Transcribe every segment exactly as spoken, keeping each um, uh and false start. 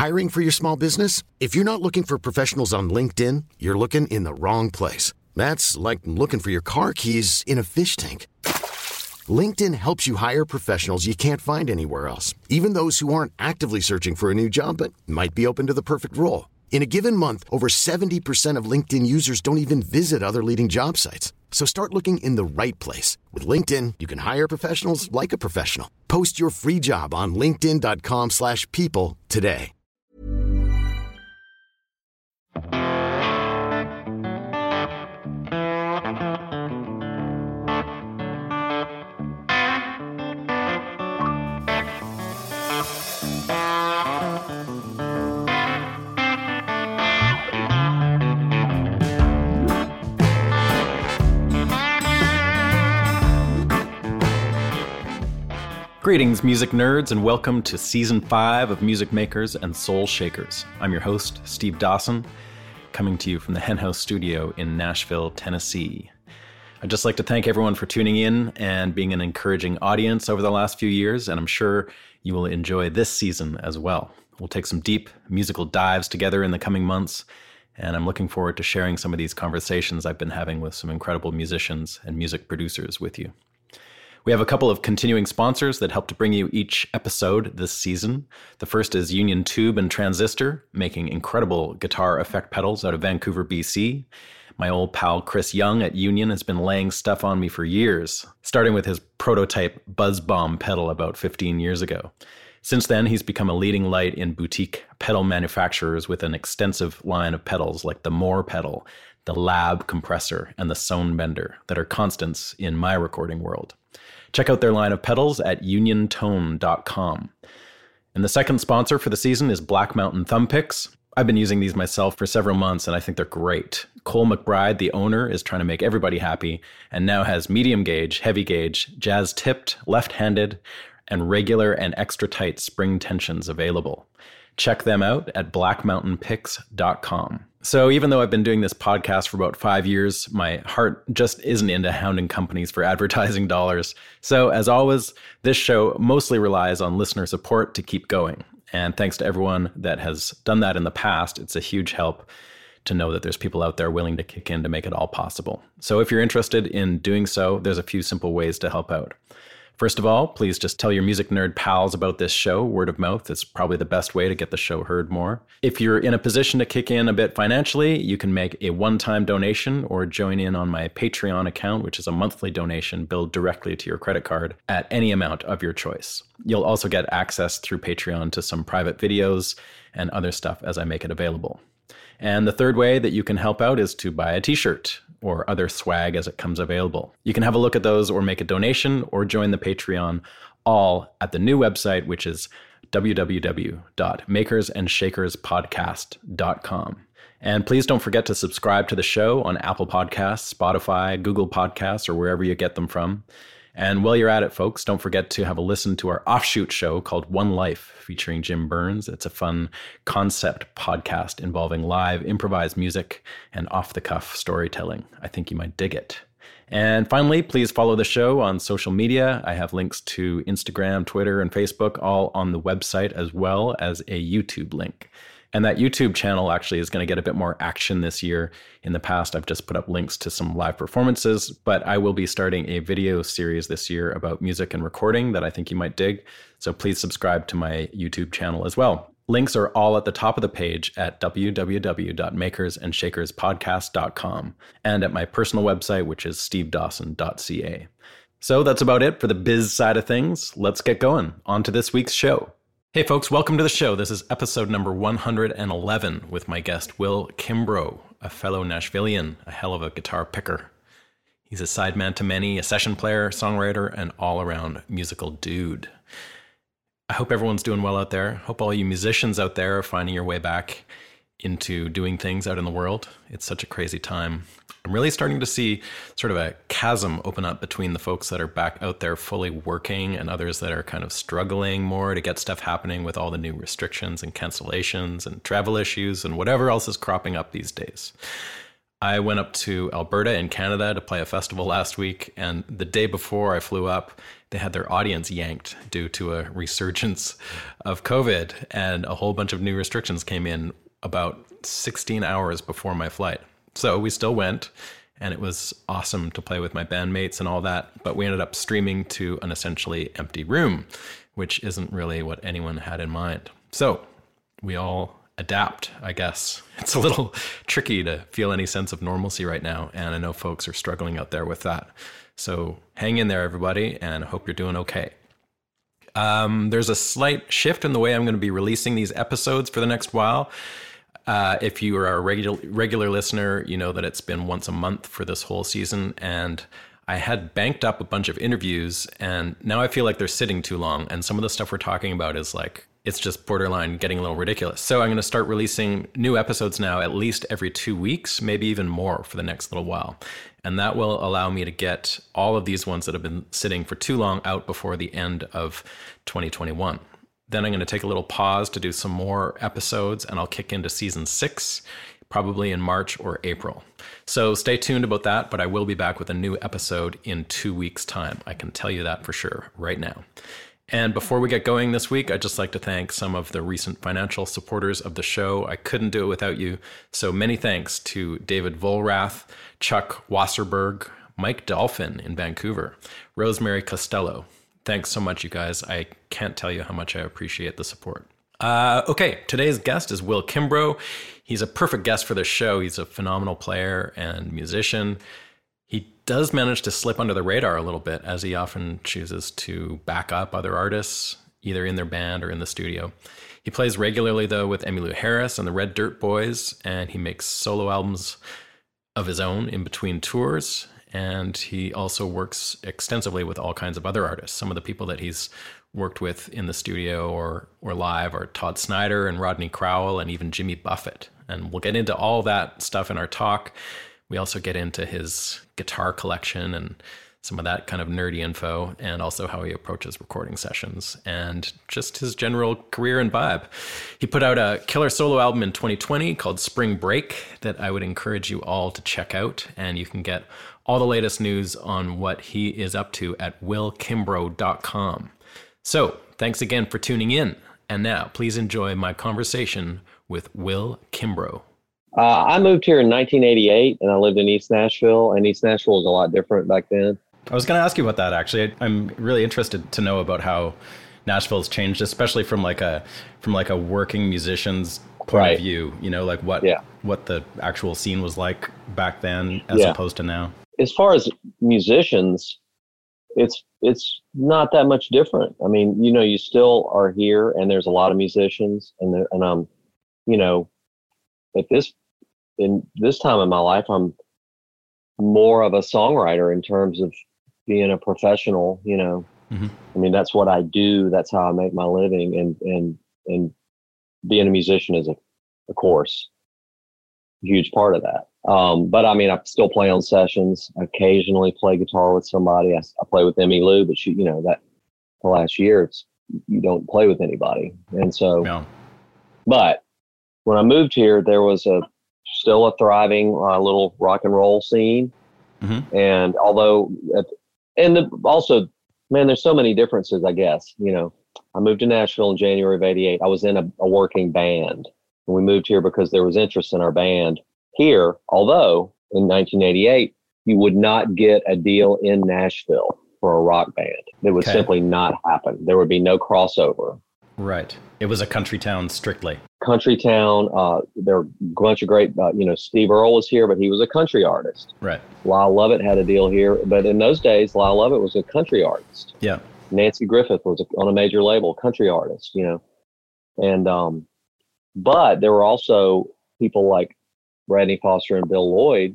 Hiring for your small business? If you're not looking for professionals on LinkedIn, you're looking in the wrong place. That's like looking for your car keys in a fish tank. LinkedIn helps you hire professionals you can't find anywhere else, even those who aren't actively searching for a new job but might be open to the perfect role. In a given month, over seventy percent of LinkedIn users don't even visit other leading job sites. So start looking in the right place. With LinkedIn, you can hire professionals like a professional. Post your free job on linkedin.com slash people today. Greetings, music nerds, and welcome to Season five of Music Makers and Soul Shakers. I'm your host, Steve Dawson, coming to you from the Hen House Studio in Nashville, Tennessee. I'd just like to thank everyone for tuning in and being an encouraging audience over the last few years, and I'm sure you will enjoy this season as well. We'll take some deep musical dives together in the coming months, and I'm looking forward to sharing some of these conversations I've been having with some incredible musicians and music producers with you. We have a couple of continuing sponsors that help to bring you each episode this season. The first is Union Tube and Transistor, making incredible guitar effect pedals out of Vancouver, B C. My old pal Chris Young at Union has been laying stuff on me for years, starting with his prototype Buzz Bomb pedal about fifteen years ago. Since then, he's become a leading light in boutique pedal manufacturers with an extensive line of pedals like the Moore pedal, the Lab compressor, and the Sonebender that are constants in my recording world. Check out their line of pedals at union tone dot com. And the second sponsor for the season is Black Mountain Thumb Picks. I've been using these myself for several months, and I think they're great. Cole McBride, the owner, is trying to make everybody happy, and now has medium gauge, heavy gauge, jazz tipped, left-handed, and regular and extra tight spring tensions available. Check them out at black mountain picks dot com. So even though I've been doing this podcast for about five years, my heart just isn't into hounding companies for advertising dollars. So as always, this show mostly relies on listener support to keep going. And thanks to everyone that has done that in the past, it's a huge help to know that there's people out there willing to kick in to make it all possible. So if you're interested in doing so, there's a few simple ways to help out. First of all, please just tell your music nerd pals about this show. Word of mouth is probably the best way to get the show heard more. If you're in a position to kick in a bit financially, you can make a one-time donation or join in on my Patreon account, which is a monthly donation billed directly to your credit card at any amount of your choice. You'll also get access through Patreon to some private videos and other stuff as I make it available. And the third way that you can help out is to buy a t-shirt or other swag as it comes available. You can have a look at those or make a donation or join the Patreon, all at the new website, which is w w w dot makers and shakers podcast dot com. And please don't forget to subscribe to the show on Apple Podcasts, Spotify, Google Podcasts, or wherever you get them from. And while you're at it, folks, don't forget to have a listen to our offshoot show called One Life, featuring Jim Burns. It's a fun concept podcast involving live improvised music and off-the-cuff storytelling. I think you might dig it. And finally, please follow the show on social media. I have links to Instagram, Twitter, and Facebook, all on the website, as well as a YouTube link. And that YouTube channel actually is going to get a bit more action this year. In the past, I've just put up links to some live performances, but I will be starting a video series this year about music and recording that I think you might dig. So please subscribe to my YouTube channel as well. Links are all at the top of the page at w w w dot makers and shakers podcast dot com and at my personal website, which is steve dawson dot c a. So that's about it for the biz side of things. Let's get going. On to this week's show. Hey folks, welcome to the show. This is episode number one hundred eleven with my guest Will Kimbrough, a fellow Nashvilleian, a hell of a guitar picker. He's a sideman to many, a session player, songwriter, and all-around musical dude. I hope everyone's doing well out there. Hope all you musicians out there are finding your way back into doing things out in the world. It's such a crazy time. I'm really starting to see sort of a chasm open up between the folks that are back out there fully working and others that are kind of struggling more to get stuff happening with all the new restrictions and cancellations and travel issues and whatever else is cropping up these days. I went up to Alberta in Canada to play a festival last week, and the day before I flew up, they had their audience yanked due to a resurgence of COVID, and a whole bunch of new restrictions came in about sixteen hours before my flight. So we still went, and it was awesome to play with my bandmates and all that, but we ended up streaming to an essentially empty room, which isn't really what anyone had in mind. So we all adapt, I guess. It's a little tricky to feel any sense of normalcy right now, and I know folks are struggling out there with that. So hang in there, everybody, and I hope you're doing okay. Um, there's a slight shift in the way I'm going to be releasing these episodes for the next while. Uh, if you are a regular regular listener, you know that it's been once a month for this whole season, and I had banked up a bunch of interviews, and now I feel like they're sitting too long, and some of the stuff we're talking about is like, it's just borderline getting a little ridiculous. So I'm going to start releasing new episodes now at least every two weeks, maybe even more for the next little while. And that will allow me to get all of these ones that have been sitting for too long out before the end of twenty twenty-one. Then I'm going to take a little pause to do some more episodes, and I'll kick into season six, probably in March or April. So stay tuned about that, but I will be back with a new episode in two weeks' time. I can tell you that for sure right now. And before we get going this week, I'd just like to thank some of the recent financial supporters of the show. I couldn't do it without you. So many thanks to David Volrath, Chuck Wasserberg, Mike Dolphin in Vancouver, Rosemary Costello. Thanks so much, you guys. I can't tell you how much I appreciate the support. Uh, okay, today's guest is Will Kimbrough. He's a perfect guest for this show. He's a phenomenal player and musician. He does manage to slip under the radar a little bit, as he often chooses to back up other artists, either in their band or in the studio. He plays regularly, though, with Emmylou Harris and the Red Dirt Boys, and he makes solo albums of his own in between tours. And he also works extensively with all kinds of other artists. Some of the people that he's worked with in the studio or or live are Todd Snyder and Rodney Crowell and even Jimmy Buffett. And we'll get into all that stuff in our talk. We also get into his guitar collection and some of that kind of nerdy info, and also how he approaches recording sessions and just his general career and vibe. He put out a killer solo album in twenty twenty called Spring Break that I would encourage you all to check out, and you can get all the latest news on what he is up to at will kimbrough dot com. So thanks again for tuning in, and now please enjoy my conversation with Will Kimbrough. Uh, I moved here in nineteen eighty-eight, and I lived in East Nashville, and East Nashville was a lot different back then. I was going to ask you about that, actually. I'm really interested to know about how Nashville's changed, especially from like a from like a working musician's point Right. of view. You know, like what Yeah. what the actual scene was like back then as Yeah. opposed to now. As far as musicians, it's it's not that much different. I mean, you know, you still are here, and there's a lot of musicians, and there, and um, you know, at this in this time in my life, I'm more of a songwriter in terms of being a professional. You know, Mm-hmm. I mean, that's what I do. That's how I make my living, and and and being a musician is a, of course, a huge part of that. Um, but I mean, I still play on sessions. I occasionally play guitar with somebody. I, I play with Emmylou, but she, you know, that the last year, it's you don't play with anybody, and so. Yeah. But when I moved here, there was a still a thriving uh, little rock and roll scene, Mm-hmm. and although, at, and the, also, man, there's so many differences. I guess you know, I moved to Nashville in January of eighty-eight. I was in a, a working band, and we moved here because there was interest in our band here. Although in nineteen eighty-eight, you would not get a deal in Nashville for a rock band. It would Okay. simply not happen. There would be no crossover. Right. It was a country town strictly. Country town. Uh, there were a bunch of great, uh, you know, Steve Earle was here, but he was a country artist. Right. Lyle Lovett had a deal here, but in those days, Lyle Lovett was a country artist. Yeah. Nancy Griffith was a, on a major label, country artist, you know. And, um, but there were also people like Rodney Foster and Bill Lloyd,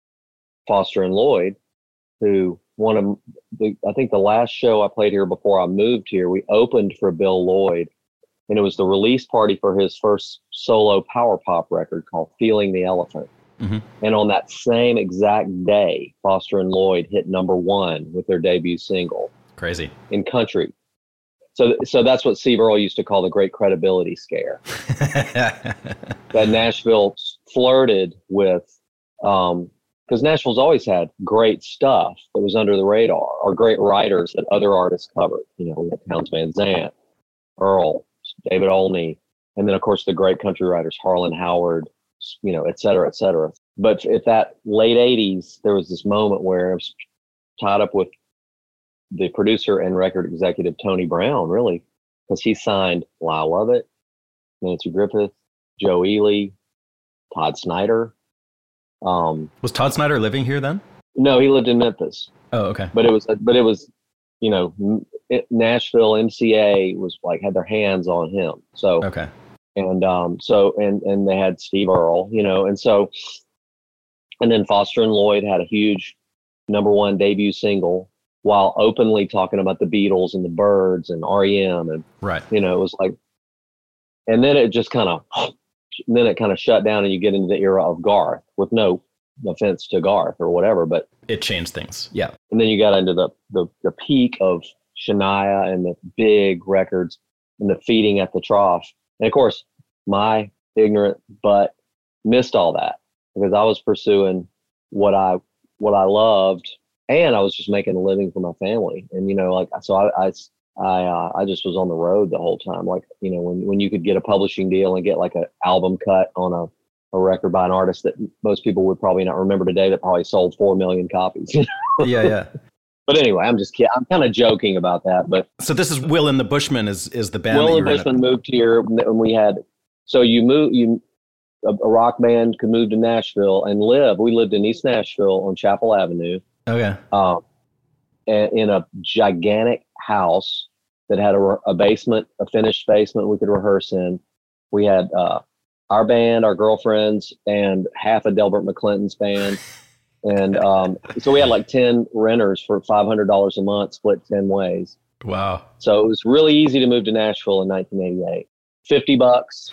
Foster and Lloyd, who one of the, I think the last show I played here before I moved here, we opened for Bill Lloyd, and it was the release party for his first solo power pop record called Feeling the Elephant. Mm-hmm. And on that same exact day, Foster and Lloyd hit number one with their debut single Crazy. in country. So, so that's what Steve Earle used to call the great credibility scare. That Nashville flirted with Um, because Nashville's always had great stuff that was under the radar, or great writers that other artists covered. You know, we had Townes Van Zandt, Earl, David Olney, and then of course the great country writers Harlan Howard, you know, et cetera, et cetera. But at that late eighties, there was this moment where I was tied up with the producer and record executive Tony Brown, really, because he signed Lyle Lovett, Nancy Griffith, Joe Ely, Todd Snyder. Um, was Todd Snyder living here then? No, he lived in Memphis. Oh, okay. But it was, but it was, you know, it, Nashville M C A was like had their hands on him. So okay, and um, so and and they had Steve Earle, you know, and so, and then Foster and Lloyd had a huge number one debut single while openly talking about the Beatles and the Byrds and R E M, and right, you know, it was like, and then it just kind of. Then it kind of shut down and you get into the era of Garth, with no offense to Garth or whatever, but it changed things. Yeah. And then you got into the, the, the peak of Shania and the big records and the feeding at the trough. And of course, my ignorant butt missed all that because I was pursuing what I, what I loved, and I was just making a living for my family. And, you know, like, so I, I I uh, I just was on the road the whole time. Like, you know, when, when you could get a publishing deal and get like an album cut on a, a record by an artist that most people would probably not remember today that probably sold four million copies. yeah, yeah. But anyway, I'm just kidding. I'm kind of joking about that. But so this is Will and the Bushmen is is the band. Will and the Bushmen moved here, and we had so you move you a, a rock band could move to Nashville and live. We lived in East Nashville on Chapel Avenue. Okay. Um, and in a gigantic house that had a, a basement, a finished basement we could rehearse in. We had uh, our band, our girlfriends, and half of Delbert McClinton's band. And um, so we had like ten renters for five hundred dollars a month, split ten ways. Wow. So it was really easy to move to Nashville in nineteen eighty-eight. fifty bucks,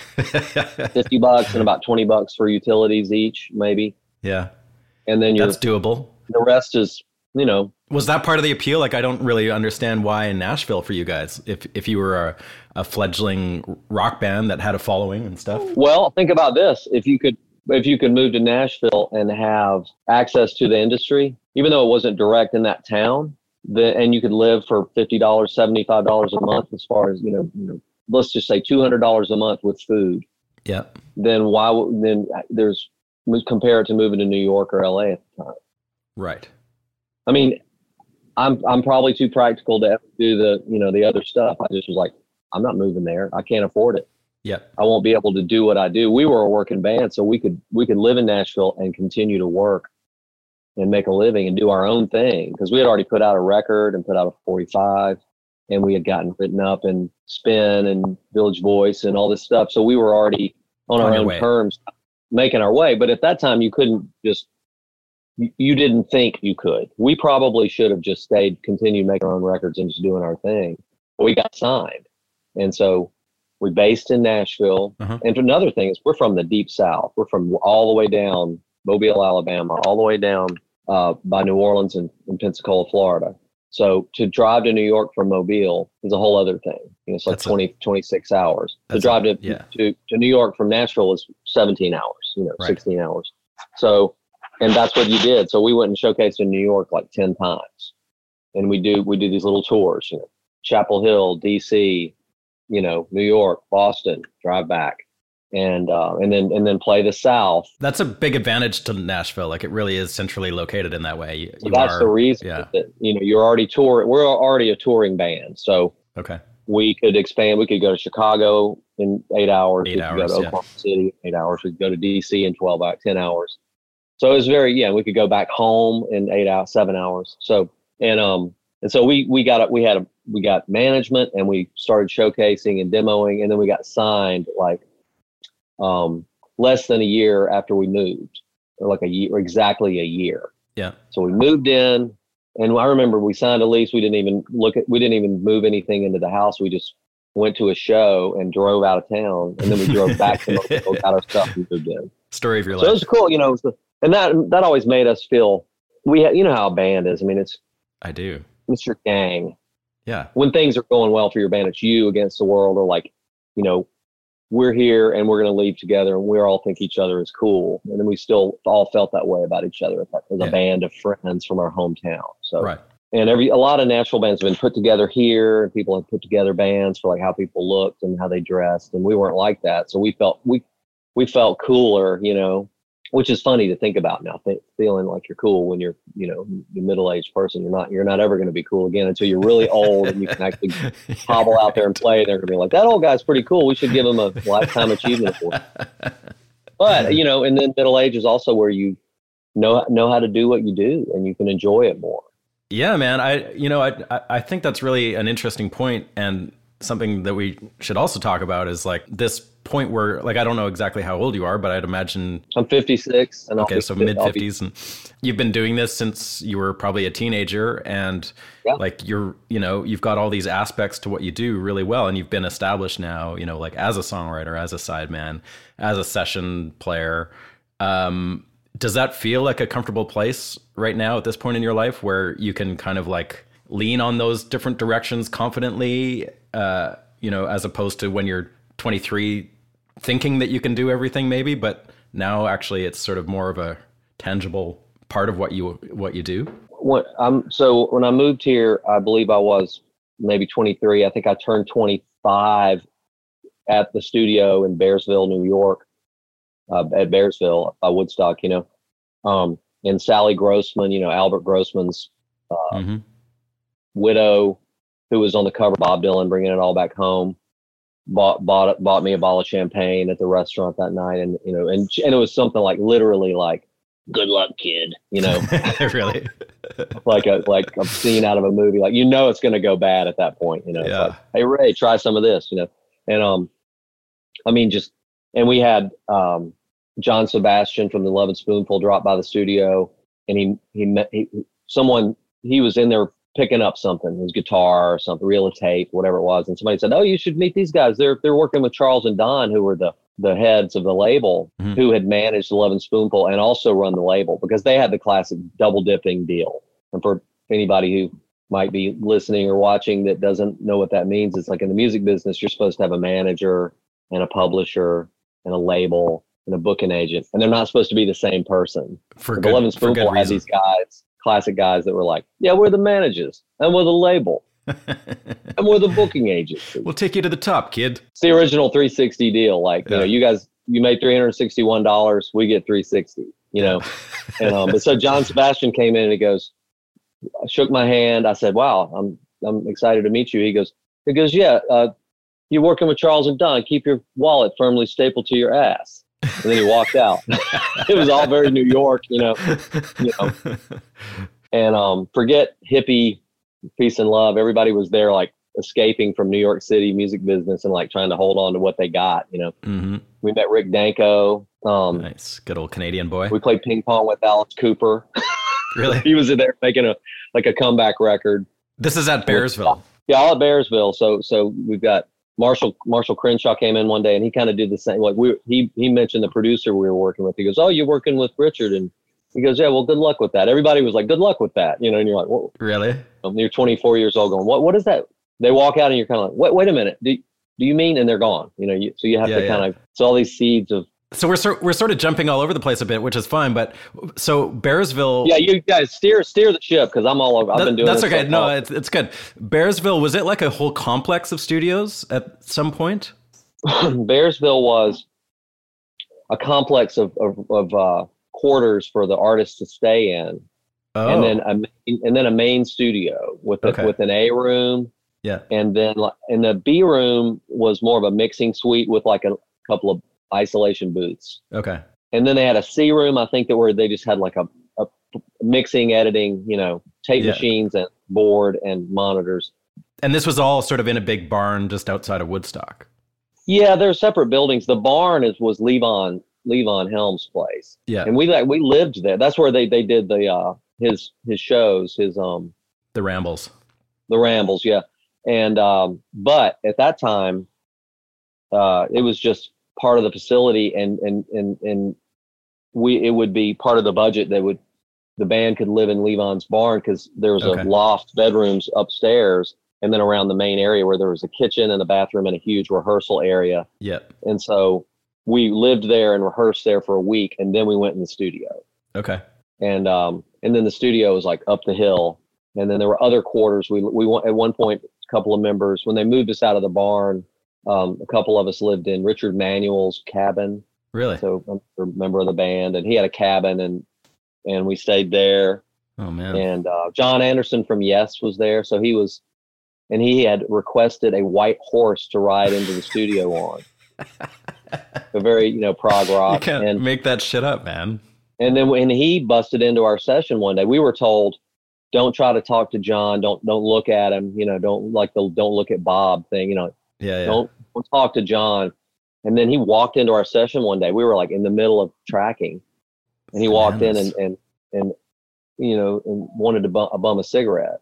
fifty bucks and about twenty bucks for utilities each, maybe. Yeah. And then you're, that's doable. The rest is, you know. Was that part of the appeal? Like, I don't really understand why in Nashville for you guys, if if you were a, a fledgling rock band that had a following and stuff. Well, think about this. If you could, if you could move to Nashville and have access to the industry, even though it wasn't direct in that town, the, and you could live for fifty dollars, seventy-five dollars a month, as far as, you know, you know let's just say two hundred dollars a month with food. Yeah. Then why, then there's, compare it to moving to New York or L A at the time. Right. I mean, I'm I'm probably too practical to do the, you know, the other stuff. I just was like, I'm not moving there. I can't afford it. Yep. I won't be able to do what I do. We were a working band, so we could we could live in Nashville and continue to work and make a living and do our own thing, because we had already put out a record and put out a forty-five, and we had gotten written up in Spin and Village Voice and all this stuff. So we were already on, on our own way. terms, making our way. But at that time, you couldn't just. You didn't think you could. We probably should have just stayed, continued making our own records and just doing our thing. But we got signed. And so we based in Nashville. Uh-huh. And another thing is we're from the deep South. We're from all the way down Mobile, Alabama, all the way down uh, by New Orleans and, and Pensacola, Florida. So to drive to New York from Mobile is a whole other thing. You know, it's like that's twenty, a, twenty-six hours. To drive a, to, yeah. to, to New York from Nashville is seventeen hours, you know, right. sixteen hours. So, and that's what you did. So we went and showcased in New York like ten times. And we do we do these little tours, you know, Chapel Hill, D C, you know, New York, Boston, drive back. And uh, and then and then play the South. That's a big advantage to Nashville. Like, it really is centrally located in that way. You, so that's are, the reason yeah. that, you know, you're already touring. We're already a touring band. So okay. we could expand. We could go to Chicago in eight hours. Eight we could hours, go to yeah. Oklahoma City in eight hours. We could go to D C in twelve, ten hours. So it was very, yeah, we could go back home in eight hours, seven hours. So, and, um, and so we, we got, a, we had, a, we got management, and we started showcasing and demoing. And then we got signed like, um, less than a year after we moved, or like a year, or exactly a year. Yeah. So we moved in, and I remember we signed a lease. We didn't even look at, we didn't even move anything into the house. We just went to a show and drove out of town. And then we drove back to Mobile, got our stuff and moved in. Story of your so life. So it was cool. You know, it was, and that, that always made us feel, we had, you know how a band is. I mean, it's, I do. It's your gang. Yeah. When things are going well for your band, it's you against the world, or like, you know, we're here and we're going to leave together, and we all think each other is cool. And then we still all felt that way about each other as a Yeah. band of friends from our hometown. So, Right. and every, a lot of Nashville bands have been put together here, and people have put together bands for like how people looked and how they dressed. And we weren't like that. So we felt, we, we felt cooler, you know, which is funny to think about now, th- feeling like you're cool when you're, you know, you're a middle-aged person. You're not, you're not ever going to be cool again until you're really old and you can actually hobble out there and play. They're going to be like, that old guy's pretty cool. We should give him a lifetime achievement award. But, you know, and then middle age is also where you know, know how to do what you do and you can enjoy it more. Yeah, man. I, you know, I, I think that's really an interesting point, and something that we should also talk about is like this point where, like, I don't know exactly how old you are, but I'd imagine I'm fifty-six. And okay, I'll so be, mid fifties, and you've been doing this since you were probably a teenager, and yeah. like you're, you know, you've got all these aspects to what you do really well, and you've been established now, you know, like as a songwriter, as a sideman, as a session player. Um, does that feel like a comfortable place right now at this point in your life where you can kind of like lean on those different directions confidently, uh, you know, as opposed to when you're twenty-three thinking that you can do everything maybe, but now actually it's sort of more of a tangible part of what you what you do? What I'm so when I moved here, I believe I was maybe twenty-three. I think I turned twenty-five at the studio in Bearsville, New York, uh, at Bearsville by Woodstock, you know. Um, and Sally Grossman, you know, Albert Grossman's uh, Mm-hmm. widow, who was on the cover of Bob Dylan, Bringing It All Back Home, bought bought bought me a bottle of champagne at the restaurant that night, and you know, and and it was something like literally like, "Good luck, kid," you know, Really? like a like a scene out of a movie. Like, you know, it's going to go bad at that point. You know, it's Yeah. like, "Hey Ray, try some of this," you know, and um, I mean, just and we had um, John Sebastian from the Love and Spoonful drop by the studio, and he he met he, someone he was in there picking up something, his guitar or something, reel of tape, whatever it was. And somebody said, "Oh, you should meet these guys. They're they're working with Charles and Don, who were the the heads of the label, Mhm. who had managed the Love and Spoonful and also run the label, because they had the classic double dipping deal." And for anybody who might be listening or watching that doesn't know what that means, it's like in the music business, you're supposed to have a manager and a publisher and a label and a booking agent, and they're not supposed to be the same person. For The good, Love and for good Spoonful had reason. these guys, classic guys that were like, "Yeah, we're the managers and we're the label and we're the booking agency." We'll take you to the top, kid. It's the original three sixty deal. Like, you Yeah. know, you guys, you made three hundred sixty-one dollars, we get three sixty, you know? And, um, but so John Sebastian came in and he goes, I shook my hand. I said, "Wow, I'm, I'm excited to meet you." He goes, he goes, "Yeah, uh, you're working with Charles and Don. Keep your wallet firmly stapled to your ass." And then he walked out. It was all very New York, you know, you know, and, um, forget hippie, peace and love. Everybody was there like escaping from New York City music business and like trying to hold on to what they got, you know. Mm-hmm. We met Rick Danko. Um, Nice. Good old Canadian boy. we played ping pong with Alice Cooper. Really? He was in there making a, like a comeback record. This is at Bearsville. Yeah, all at Bearsville. So, so we've got Marshall, Marshall Crenshaw came in one day and he kind of did the same. Like we, he, he mentioned the producer we were working with. He goes, "Oh, you're working with Richard." And he goes, "Yeah, well, good luck with that." Everybody was like, "Good luck with that." You know, and you're like, "Well," Really? you're twenty-four years old going, what, what is that? They walk out and you're kind of like, wait, wait a minute. Do, do you mean? And they're gone, you know, you, so you have Yeah, to yeah. kind of, so all these seeds of, So we're sort we're sort of jumping all over the place a bit, which is fine. But so Bearsville. yeah, you guys steer, steer the ship. Cause I'm all over. I've that- been doing that's this okay. so No, long. it's it's good. Bearsville, was it like a whole complex of studios at some point? Bearsville was a complex of, of, of uh, quarters for the artists to stay in. Oh, And then a main, and then a main studio with a, Okay. with an A room, yeah. and then like- and the B room was more of a mixing suite with like a couple of isolation booths. Okay. And then they had a C room, I think, that where they just had like a, a mixing, editing, you know, tape Yeah. machines and board and monitors. And this was all sort of in a big barn just outside of Woodstock. Yeah, they're separate buildings. The barn is was Levon Levon Helm's place, Yeah. and we like we lived there. That's where they they did the uh his his shows, his um The Rambles. the Rambles, yeah. And um, but at that time, uh, it was just part of the facility, and and and and we it would be part of the budget that would the band could live in Levon's barn because there was Okay. a loft bedrooms upstairs, and then around the main area where there was a kitchen and a bathroom and a huge rehearsal area. Yep. And so we lived there and rehearsed there for a week, and then we went in the studio. Okay. And um, and then the studio was like up the hill, and then there were other quarters. We we at one point, a couple of members, when they moved us out of the barn, um, a couple of us lived in Richard Manuel's cabin. Really? So I'm a member of the band, and he had a cabin, and and we stayed there. Oh man. And uh, John Anderson from Yes was there, so he was, and he had requested a white horse to ride into the studio on. A very, you know, prog rock. You can't and, make that shit up, man. And then when he busted into our session one day, we were told, "Don't try to talk to John. Don't don't look at him. You know, don't like the don't look at Bob thing. You know, Yeah, yeah. don't, don't talk to John." And then he walked into our session one day. We were like in the middle of tracking, and he walked in and and and you know and wanted to bum, bum a cigarette.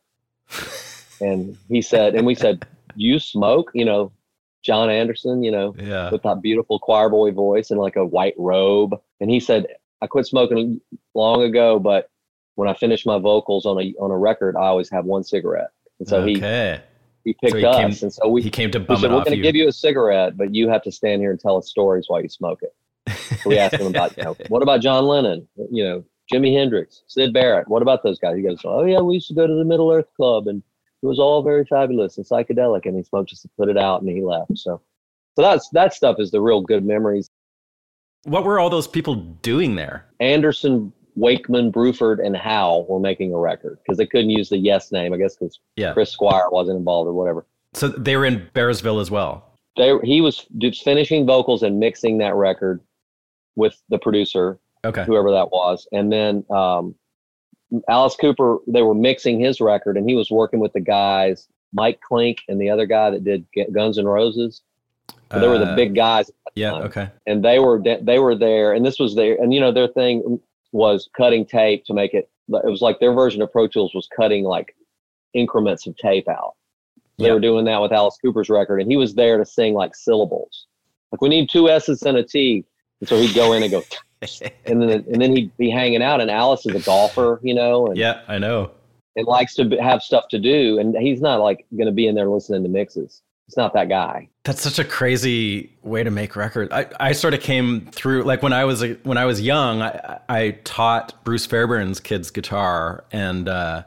And he said, and we said, "You smoke?" You know, John Anderson. You know, Yeah. with that beautiful choir boy voice and like a white robe. And he said, "I quit smoking long ago, but when I finish my vocals on a on a record, I always have one cigarette." And so okay. he he picked So he us, came- and so we he came to we bum said, it "We're off going to you. give you a cigarette, but you have to stand here and tell us stories while you smoke it." So we asked him about, you know, what about John Lennon? You know, Jimi Hendrix, Sid Barrett. What about those guys? He goes, "Oh yeah, we used to go to the Middle Earth Club, and it was all very fabulous and psychedelic." And he smoked just to put it out, and he left. So, so that's that stuff is the real good memories. What were all those people doing there? Anderson, Wakeman, Bruford, and Howe were making a record because they couldn't use the Yes name, I guess, because Yeah. Chris Squire wasn't involved or whatever. So they were in Bearsville as well. They he was just finishing vocals and mixing that record with the producer, Okay. whoever that was, and then um, Alice Cooper. They were mixing his record, and he was working with the guys, Mike Klink and the other guy that did Guns N' Roses. So they were the Uh, big guys. Yeah. time. Okay. And they were they were there, and this was their, and you know their thing was cutting tape to make it. It was like their version of Pro Tools was cutting like increments of tape out. They Yeah. were doing that with Alice Cooper's record, and he was there to sing like syllables. Like, we need two S's and a T, and so he'd go in and go, and then and then he'd be hanging out. And Alice is a golfer, you know, and, Yeah, I know. and likes to be, have stuff to do, and he's not like going to be in there listening to mixes. He's not that guy. That's such a crazy way to make records. I, I sort of came through, like when I was a, when I was young, I, I taught Bruce Fairbairn's kids guitar, and uh,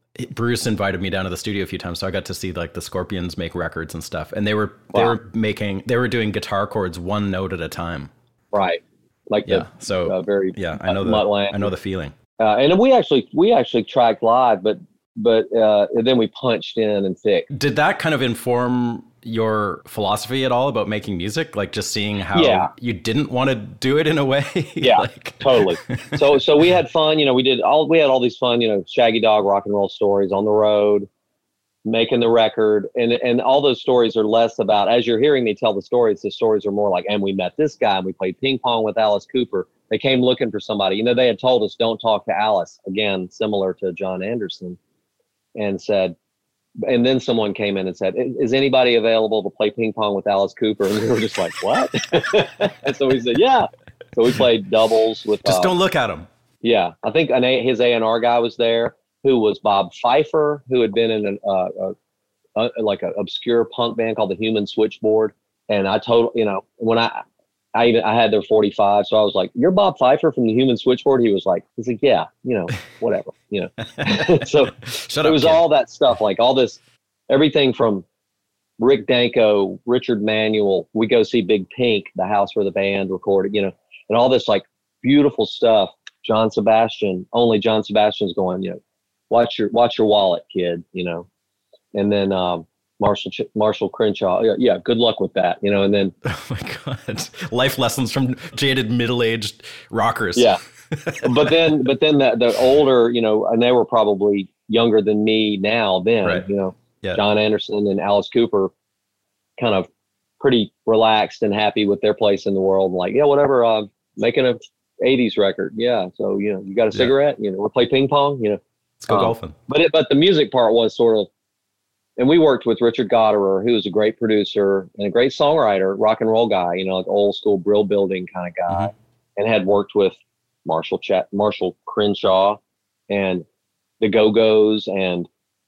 Bruce invited me down to the studio a few times, so I got to see like the Scorpions make records and stuff. And they were they Wow. were making they were doing guitar chords one note at a time. Right. Like Yeah. the So uh, very yeah, I know the Mutt Lange. I know the feeling. Uh, and we actually we actually tracked live, but but uh, and then we punched in and fixed. Did that kind of inform your philosophy at all about making music? Like just seeing how Yeah. you didn't want to do it in a way? Yeah, like, totally. So so we had fun. You know, we did all we had all these fun. You know, Shaggy Dog rock and roll stories on the road, making the record, and and all those stories are less about, as you're hearing me tell the stories. The stories are more like, and we met this guy, and we played ping pong with Alice Cooper. They came looking for somebody. You know, they had told us don't talk to Alice again, similar to John Anderson, and said. And then someone came in and said, "Is anybody available to play ping pong with Alice Cooper?" And we were just like, "What?" And so we said, "Yeah." So we played doubles with. just uh, don't look at him. Yeah, I think an A, his A and R guy was there, who was Bob Pfeiffer, who had been in an, uh, uh, uh, like an obscure punk band called the Human Switchboard. And I told, you know, when I, I even I had their forty-five, so I was like, "You're Bob Pfeiffer from the Human Switchboard?" He was like, "He's like, yeah, you know, whatever, you know." So Shut it up. was kid. all that stuff, like all this, everything from Rick Danko, Richard Manuel. We go see Big Pink, the house where the band recorded, you know, and all this like beautiful stuff. John Sebastian, only John Sebastian's going, you know, watch your watch your wallet, kid, you know, and then um, Marshall Ch- Marshall Crenshaw, yeah, yeah, good luck with that, you know, and then Oh my God. Life lessons from jaded middle-aged rockers. yeah, but then but then the the older, you know, and they were probably younger than me now then, Right. you know, Yeah. John Anderson and Alice Cooper, kind of pretty relaxed and happy with their place in the world, like, yeah, whatever, uh, making a eighties record, yeah, so you know, you got a Yeah. cigarette, you know, we'll play ping pong, you know. Let's go Um, golfing. But it, but the music part was sort of, and we worked with Richard Gotterer, who was a great producer and a great songwriter, rock and roll guy, you know, like old school Brill Building kind of guy, and had worked with Marshall Chat, Marshall Crenshaw, and the Go-Go's, and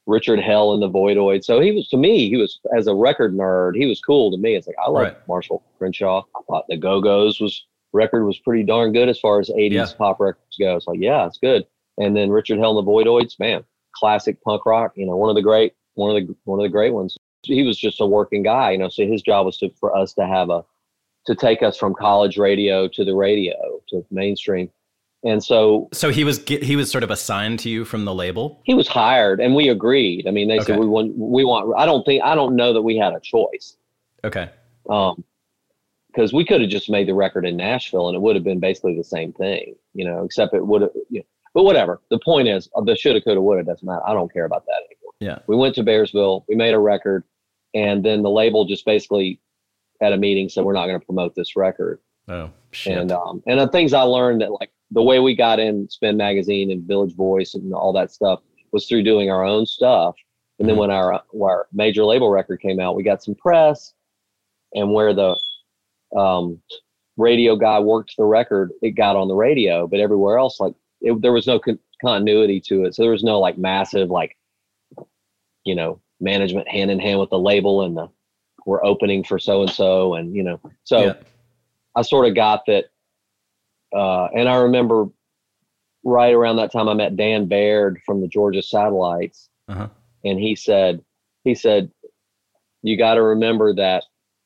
Richard Hell and the Voidoids. So he was, to me, he was, as a record nerd, he was cool to me. It's like, I love Right. Marshall Crenshaw. I thought the Go-Go's was record was pretty darn good as far as eighties Yeah. pop records go. It's like, yeah, it's good. And then Richard Hell and the Voidoids, man, classic punk rock, you know, one of the great, one of the, one of the great ones. He was just a working guy, you know, so his job was to, for us to have a, to take us from college radio to the radio, to mainstream. And so, So he was ge- he was sort of assigned to you from the label? he was hired and we agreed. I mean, they Okay. said, we want, we want, I don't think, I don't know that we had a choice. Okay. Um, because we could have just made the record in Nashville and it would have been basically the same thing, you know, except it would have, you know, but whatever. The point is, uh, the shoulda, coulda, woulda doesn't matter. I don't care about that anymore. Yeah. We went to Bearsville, we made a record, and then the label just basically at a meeting said, we're not going to promote this record. Oh, shit. And, um, and the things I learned that, like, the way we got in Spin Magazine and Village Voice and all that stuff was through doing our own stuff. And then Mhm. when our, our major label record came out, we got some press, and where the, um, radio guy worked the record, it got on the radio, but everywhere else, like, it, there was no con- continuity to it. So there was no like massive, like, you know, management hand in hand with the label and the, we're opening for so-and-so. And, you know, so Yeah. I sort of got that. Uh, and I remember right around that time I met Dan Baird from the Georgia Satellites. Uh-huh. And he said, he said, you got to remember that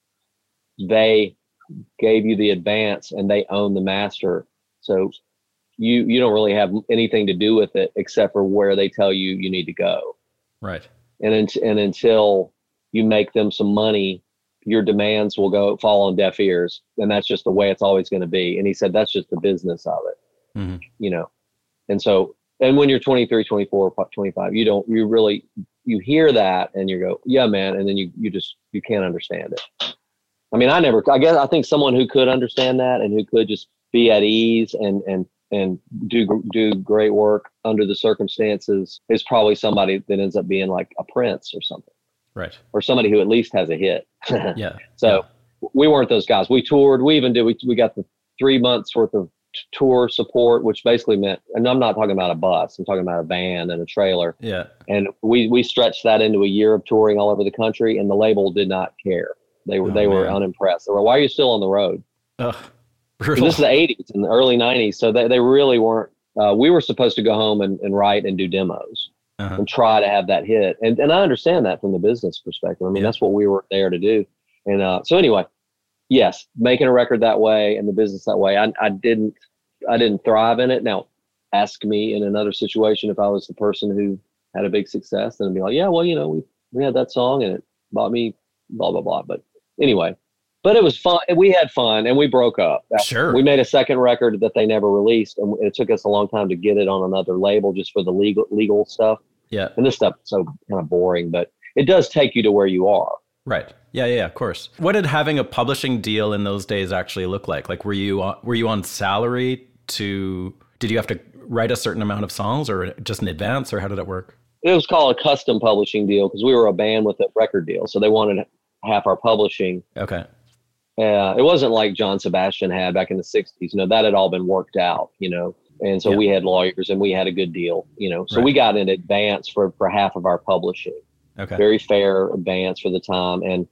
they gave you the advance and they own the master. So you, you don't really have anything to do with it except for where they tell you you need to go. Right. And, unt- and until you make them some money, your demands will go fall on deaf ears. And that's just the way it's always going to be. And he said, that's just the business of it, Mhm. you know? And so, and when you're twenty-three, twenty-four, twenty-five, you don't, you really, you hear that and you go, yeah, man. And then you, you just, you can't understand it. I mean, I never, I guess, I think someone who could understand that and who could just be at ease and, and, and do, do great work under the circumstances is probably somebody that ends up being like a Prince or something, Right. or somebody who at least has a hit. Yeah. So we weren't those guys. We toured. We even did, we, we got the three months worth of t- tour support, which basically meant, and I'm not talking about a bus, I'm talking about a van and a trailer. Yeah. And we, we stretched that into a year of touring all over the country, and the label did not care. They were, Oh, they were man. unimpressed. They were, why are you still on the road? Ugh. And Brutal. this is the eighties and the early nineties. So they, they really weren't, uh, we were supposed to go home and, and write and do demos Uh-huh. and try to have that hit. And, and I understand that from the business perspective. I mean, Yeah. that's what we were there to do. And, uh, so anyway, yes, making a record that way and the business that way, I, I didn't, I didn't thrive in it. Now ask me in another situation, if I was the person who had a big success, then I'd be like, yeah, well, you know, we, we had that song and it bought me blah, blah, blah. But anyway, but it was fun. We had fun and we broke up. Sure. We made a second record that they never released, and it took us a long time to get it on another label just for the legal legal stuff. Yeah. And this stuff is so kind of boring, but it does take you to where you are. Right. Yeah, yeah, of course. What did having a publishing deal in those days actually look like? Like, were you on, were you on salary to, did you have to write a certain amount of songs or just in advance, or how did it work? It was called a custom publishing deal because we were a band with a record deal. So they wanted half our publishing. Okay. Uh, it wasn't like John Sebastian had back in the sixties. You know, that had all been worked out, you know. And so Yeah. we had lawyers and we had a good deal, you know. So Right. we got in advance for, for half of our publishing. Okay. Very fair advance for the time. And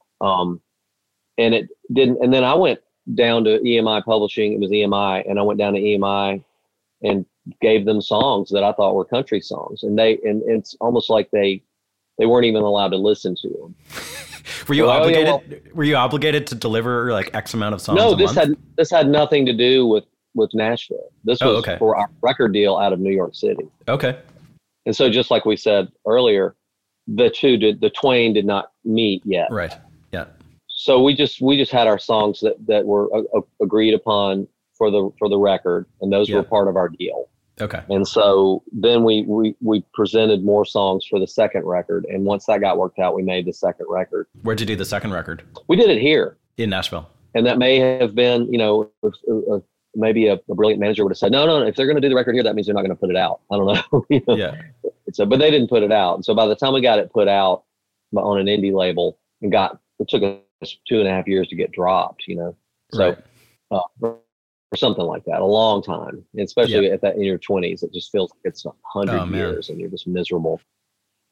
um and it didn't, and then I went down to E M I Publishing. It was E M I, and I went down to E M I and gave them songs that I thought were country songs. And they and it's almost like they they weren't even allowed to listen to them. Were you Oh, yeah, obligated? well- were you obligated to deliver like X amount of songs? No, a this month? had this had nothing to do with with Nashville. This Oh, was okay. for our record deal out of New York City. Okay. And so just like we said earlier, the two did the twain did not meet yet. Right. Yeah. So we just we just had our songs that that were uh, uh, agreed upon for the for the record, and those Yeah. were part of our deal. Okay. And so then we we we presented more songs for the second record, and once that got worked out, we made the second record. Where'd you do the second record? We did it here, In Nashville. and that may have been, you know, if, uh, maybe a, a brilliant manager would have said, no, no, no, if they're going to do the record here, that means they're not going to put it out. I don't know. You know? Yeah. So, but they didn't put it out. And so by the time we got it put out on an indie label and got, it took us two and a half years to get dropped, you know? So, Right. uh, or something like that, a long time, and especially Yeah. at that in your twenties, it just feels like it's a hundred Oh, man. years and you're just miserable.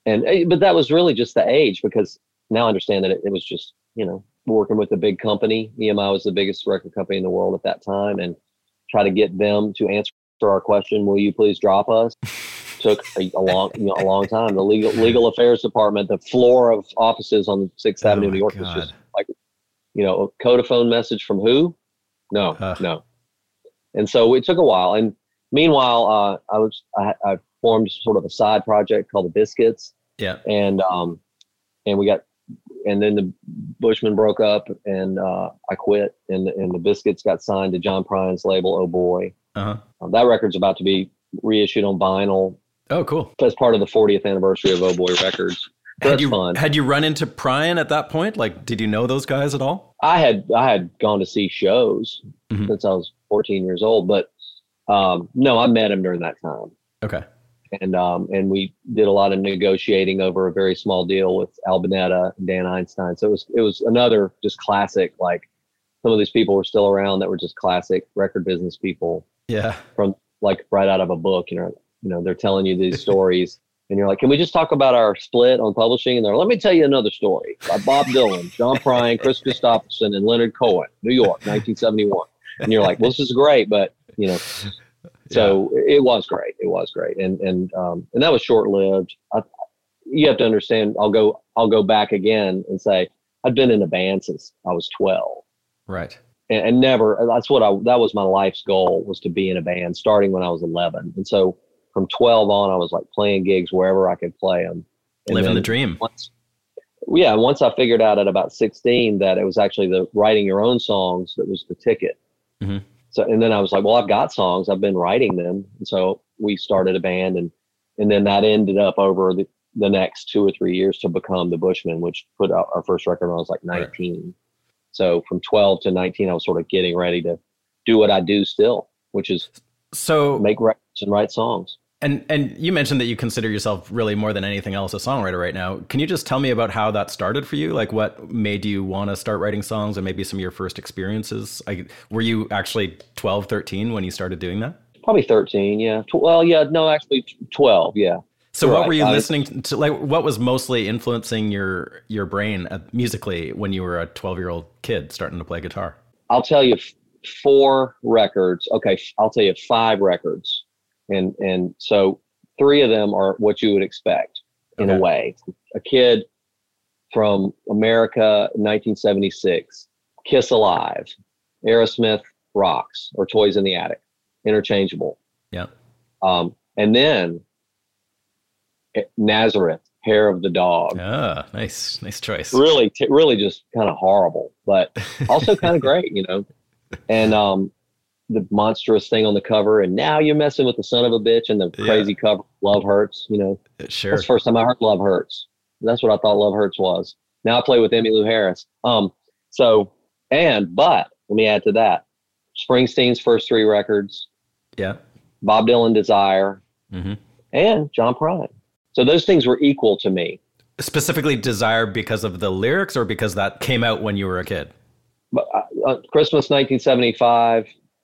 and eh, but that was really just the age, because now I understand that it, it was just, you know, working with a big company. E M I was the biggest record company in the world at that time, and try to get them to answer our question, will you please drop us? Took a, a long, you know, a long time. The legal legal affairs department, the floor of offices on Sixth Oh Avenue, my New York, God. was just like, you know, a Codaphone message from who? No, Ugh. no. And so it took a while. And meanwhile, uh, I was I, I formed sort of a side project called the Biscuits, Yeah. and um, and we got, and then the Bushmen broke up, and uh, I quit, and and the Biscuits got signed to John Prion's label, Oh Boy. Uh-huh. Um, that record's about to be reissued on vinyl Oh, cool. as part of the fortieth anniversary of Oh Boy Records. So Had that's you fun. had you run into Pryon at that point? Like, did you know those guys at all? I had I had gone to see shows Mhm. since I was fourteen years old, but um, no, I met him during that time, Okay. and um, and we did a lot of negotiating over a very small deal with Al Bonetta and Dan Einstein. So it was it was another just classic. Like, some of these people were still around that were just classic record business people Yeah. from, like, right out of a book. You know, you know, they're telling you these stories. And you're like, can we just talk about our split on publishing? And they're like, let me tell you another story by Bob Dylan, John Prine, Chris Christopherson, and Leonard Cohen, New York, nineteen seventy-one. And you're like, well, this is great, but, you know, so yeah. it was great. It was great. And, and, um, and that was short lived. You have to understand, I'll go, I'll go back again and say, I'd been in a band since I was twelve. Right. And, and never, that's what I, that was my life's goal, was to be in a band starting when I was eleven. And so from twelve on, I was like playing gigs wherever I could play them. And Living the dream. Once, yeah. Once I figured out at about sixteen that it was actually the writing your own songs that was the ticket. Mm-hmm. So, and then I was like, well, I've got songs, I've been writing them. And so we started a band, and, and then that ended up over the, the next two or three years to become the Bushmen, which put out our first record when I was like nineteen. Right. So from twelve to nineteen, I was sort of getting ready to do what I do still, which is so make records and write songs. And and you mentioned that you consider yourself really more than anything else a songwriter right now. Can you just tell me about how that started for you? Like, what made you want to start writing songs, and maybe some of your first experiences? Like, were you actually twelve, thirteen when you started doing that? Probably thirteen, yeah. Well, yeah, no, actually twelve, yeah. So You're what right. were you I, listening to? Like, what was mostly influencing your your brain uh, musically when you were a twelve-year-old kid starting to play guitar? I'll tell you f- four records. Okay, I'll tell you five records. And and so three of them are what you would expect in Okay. a way. A kid from America, nineteen seventy-six, Kiss Alive, Aerosmith Rocks, or Toys in the Attic, interchangeable. Yeah. Um, and then Nazareth, Hair of the Dog. Ah, nice, nice choice. Really, t- really just kind of horrible, but also kind of great, you know. And um, the monstrous thing on the cover, and Now You're Messing with the Son of a Bitch, and the crazy yeah. cover, Love Hurts, you know. Sure. That's the first time I heard Love Hurts. That's what I thought Love Hurts was. Now I play with Emmylou Harris. Um, so, and, but, let me add to that. Springsteen's first three records. Yeah. Bob Dylan, Desire. Mm-hmm. And John Prine. So those things were equal to me. Specifically Desire because of the lyrics, or because that came out when you were a kid? But uh, Christmas nineteen seventy-five,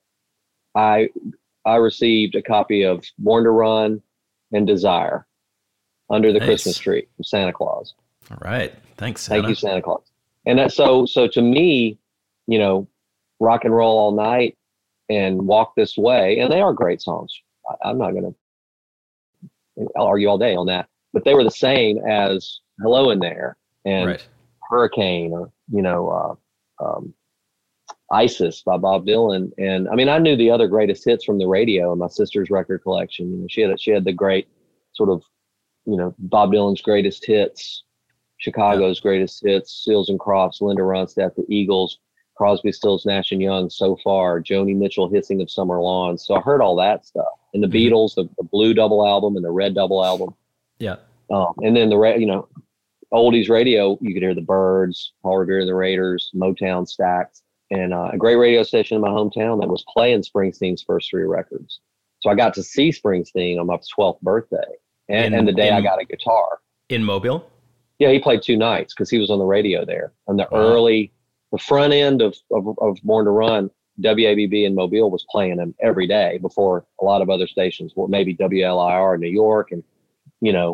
I I received a copy of Born to Run and Desire under the nice. Christmas tree from Santa Claus. All right. Thanks, Santa. Thank you, Santa Claus. And that, so so to me, you know, Rock and Roll All Night and Walk This Way, and they are great songs. I, I'm not going to I'll argue all day on that, but they were the same as Hello in There and right. Hurricane, or, you know, uh, um, Isis by Bob Dylan. And I mean, I knew the other greatest hits from the radio in my sister's record collection. You know, she had, she had the great sort of, you know, Bob Dylan's greatest hits, Chicago's yeah. greatest hits, Seals and Crofts, Linda Ronstadt, the Eagles, Crosby, Stills, Nash and Young, So Far, Joni Mitchell, Hissing of Summer Lawns. So I heard all that stuff. And the mm-hmm. Beatles, the, the Blue double album and the Red double album. Yeah. Um, and then the, you know, oldies radio, you could hear the Byrds, Paul Revere and the Raiders, Motown Stax, and uh, a great radio station in my hometown that was playing Springsteen's first three records. So I got to see Springsteen on my twelfth birthday and, in, and the day in, I got a guitar. In Mobile? Yeah, he played two nights because he was on the radio there. On the wow. early, the front end of, of, of Born to Run, W A B B in Mobile was playing him every day before a lot of other stations, well, maybe W L I R in New York and, you know,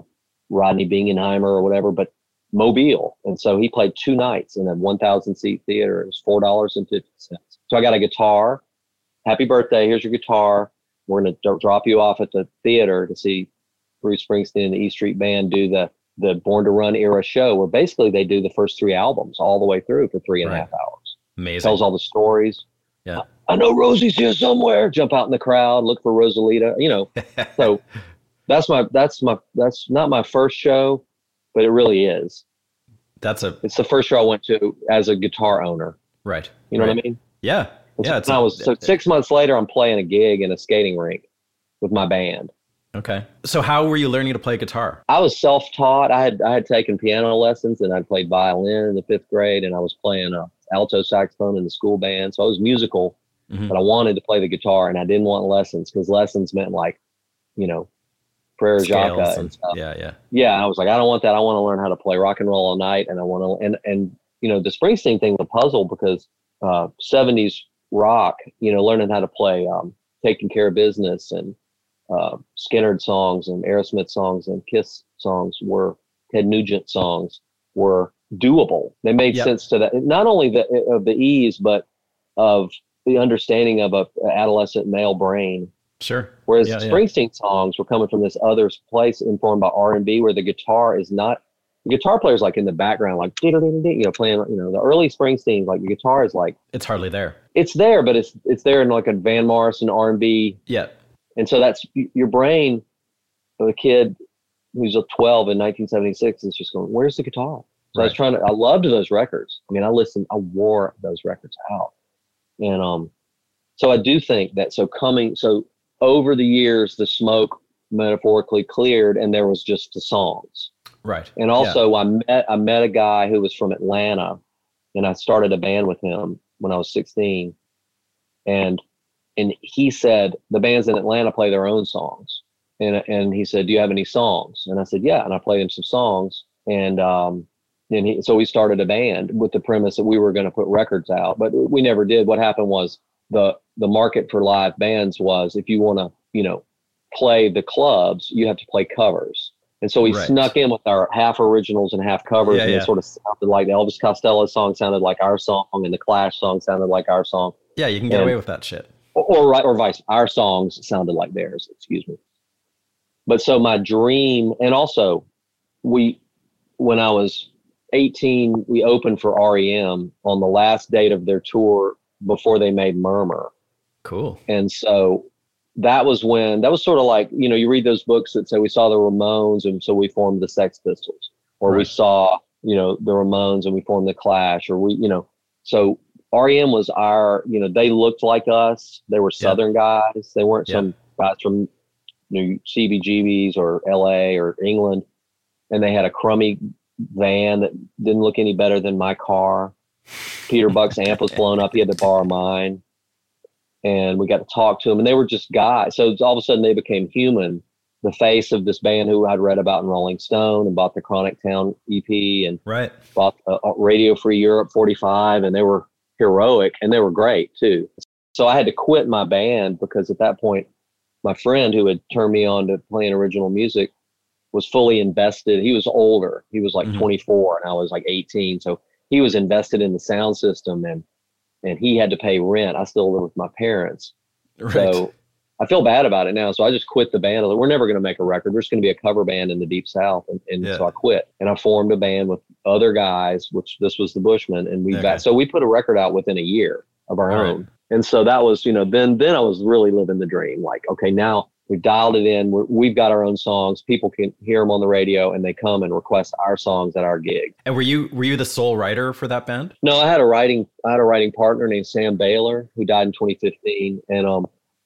Rodney Bingenheimer or whatever, but Mobile. And so he played two nights in a one thousand seat theater. It was four dollars and fifty cents. So I got a guitar. Happy birthday. Here's your guitar. We're going to drop you off at the theater to see Bruce Springsteen and the E Street Band do the, the Born to Run era show, where basically they do the first three albums all the way through for three and right. a half hours. Amazing. Tells all the stories. Yeah. I know Rosie's here somewhere. Jump out in the crowd, look for Rosalita, you know. So that's my, that's my, that's not my first show, but it really is. That's a, it's the first show I went to as a guitar owner. Right. You know right. what I mean? Yeah. And yeah. So, It's I a, was, so six months later, I'm playing a gig in a skating rink with my band. Okay. So how were you learning to play guitar? I was self-taught. I had, I had taken piano lessons, and I'd played violin in the fifth grade, and I was playing a alto saxophone in the school band. So I was musical, mm-hmm. but I wanted to play the guitar, and I didn't want lessons, because lessons meant like, you know, Frere Jacques and, and stuff. Yeah, yeah. Yeah, I was like, I don't want that. I want to learn how to play rock and roll all night, and I want to, and, and you know, the Springsteen thing was a puzzle, because uh, seventies rock, you know, learning how to play um, Taking Care of Business and uh, Skynyrd songs and Aerosmith songs and Kiss songs were, Ted Nugent songs were doable. They made yep. sense to that. Not only the, of the ease, but of the understanding of a adolescent male brain. Sure. Whereas yeah, Springsteen yeah. songs were coming from this other place informed by R and B, where the guitar is not, the guitar player's like in the background, like, you know, playing, you know, the early Springsteen, like the guitar is like, it's hardly there. It's there, but it's, it's there in like a Van Morrison R and B. Yeah. And so that's your brain of a kid who's a twelve in nineteen seventy-six is just going, where's the guitar? So right. I was trying to, I loved those records. I mean, I listened, I wore those records out. And um, so I do think that, so coming, so over the years, the smoke metaphorically cleared, and there was just the songs. Right. And also yeah. I met, I met a guy who was from Atlanta, and I started a band with him when I was sixteen. And, and he said, the bands in Atlanta play their own songs. And, and he said, do you have any songs? And I said, yeah. And I played him some songs. And, um, and he, so we started a band with the premise that we were going to put records out, but we never did. What happened was the, the market for live bands was, if you want to, you know, play the clubs, you have to play covers. And so we right. snuck in with our half originals and half covers, yeah, and yeah. it sort of sounded like the Elvis Costello song sounded like our song, and the Clash song sounded like our song. Yeah, you can get and, away with that shit. Or, or right, or vice. Our songs sounded like theirs. Excuse me. But so my dream, and also we, when I was eighteen, we opened for R E M on the last date of their tour before they made Murmur. Cool. And so that was when, that was sort of like, you know, you read those books that say we saw the Ramones and so we formed the Sex Pistols, or right. we saw, you know, the Ramones and we formed the Clash, or we, you know, so R E M was our, you know, they looked like us. They were Southern yeah. guys. They weren't yeah. some guys from, you know, C B G B's or L A or England. And they had a crummy van that didn't look any better than my car. Peter Buck's amp was blown up. He had to borrow mine. And we got to talk to them, and they were just guys. So all of a sudden they became human, the face of this band who I'd read about in Rolling Stone, and bought the Chronic Town E P, and right. bought uh, Radio Free Europe forty-five, and they were heroic, and they were great too. So I had to quit my band, because at that point, my friend who had turned me on to playing original music was fully invested. He was older. He was like mm-hmm. twenty-four, and I was like eighteen. So he was invested in the sound system, and and he had to pay rent. I still live with my parents. Right. So I feel bad about it now. So I just quit the band. I was like, we're never going to make a record. We're just going to be a cover band in the Deep South. And, and yeah. so I quit, and I formed a band with other guys, which this was the Bushmen. And we, okay. back, so we put a record out within a year of our All own. Right. And so that was, you know, then, then I was really living the dream. Like, okay, now we've dialed it in. We're, we've got our own songs. People can hear them on the radio, and they come and request our songs at our gig. And were you were you the sole writer for that band? No, I had a writing I had a writing partner named Sam Baylor, who died in twenty fifteen, and um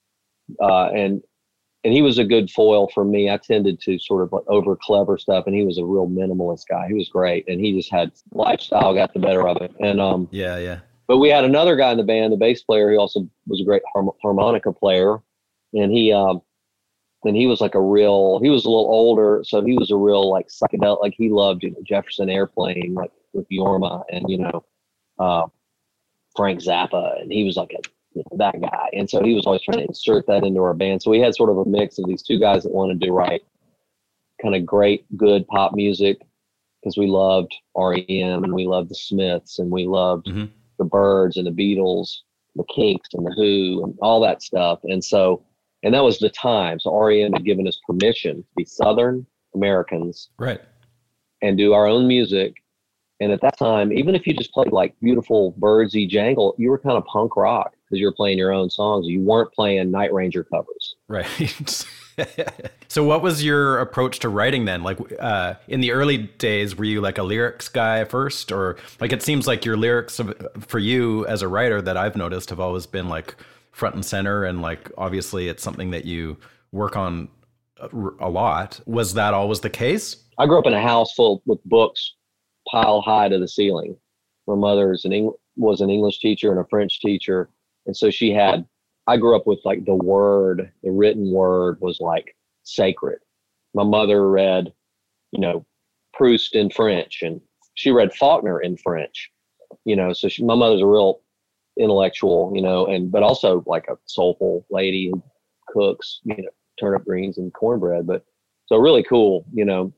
uh and and he was a good foil for me. I tended to sort of like over clever stuff, and he was a real minimalist guy. He was great, and he just had lifestyle got the better of it. And um yeah, yeah. But we had another guy in the band, the bass player, who also was a great harm- harmonica player, and he um. And he was like a real, he was a little older. So he was a real like psychedelic, like he loved, you know, Jefferson Airplane, like with Yorma, and, you know, uh, Frank Zappa. And he was like a, you know, that guy. And so he was always trying to insert that into our band. So we had sort of a mix of these two guys that wanted to write kind of great, good pop music because we loved R E M and we loved the Smiths and we loved mm-hmm. the Byrds and the Beatles, the Kinks and the Who and all that stuff. And so, and that was the time. So R E M had given us permission to be Southern Americans, right, and do our own music. And at that time, even if you just played like beautiful Birdsy jangle, you were kind of punk rock because you were playing your own songs. You weren't playing Night Ranger covers. Right. So what was your approach to writing then? Like uh, in the early days, were you like a lyrics guy first? Or like it seems like your lyrics for you as a writer that I've noticed have always been like front and center. And like obviously it's something that you work on a, a lot. Was that always the case? I grew up in a house full with books piled high to the ceiling. My mother is an Eng- was an English teacher and a French teacher. And so she had, I grew up with like the word, the written word was like sacred. My mother read, you know, Proust in French, and she read Faulkner in French, you know, so she, my mother's a real intellectual, you know, and, but also like a soulful lady who cooks, you know, turnip greens and cornbread. But so really cool, you know.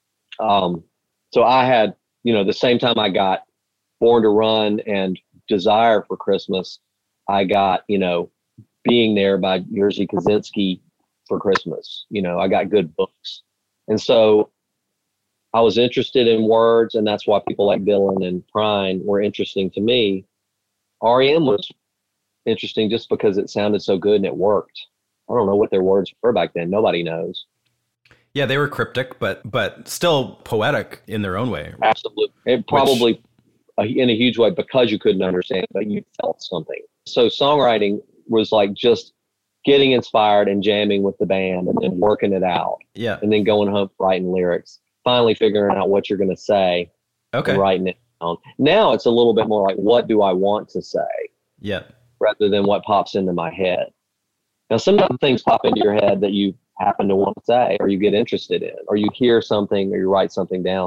Um, so I had, you know, the same time I got Born to Run and Desire for Christmas, I got, you know, Being There by Jerzy Kaczynski for Christmas. You know, I got good books. And so I was interested in words, and that's why people like Dylan and Prine were interesting to me. R E M was interesting just because it sounded so good and it worked. I don't know what their words were back then. Nobody knows. Yeah, they were cryptic, but but still poetic in their own way. Absolutely. It probably Which, in a huge way because you couldn't understand, but you felt something. So songwriting was like just getting inspired and jamming with the band and then working it out. Yeah. And then going home, writing lyrics, finally figuring out what you're going to say. Okay. And writing it down. Now it's a little bit more like, what do I want to say? Yeah. Rather than what pops into my head. Now, sometimes things pop into your head that you happen to want to say, or you get interested in, or you hear something, or you write something down.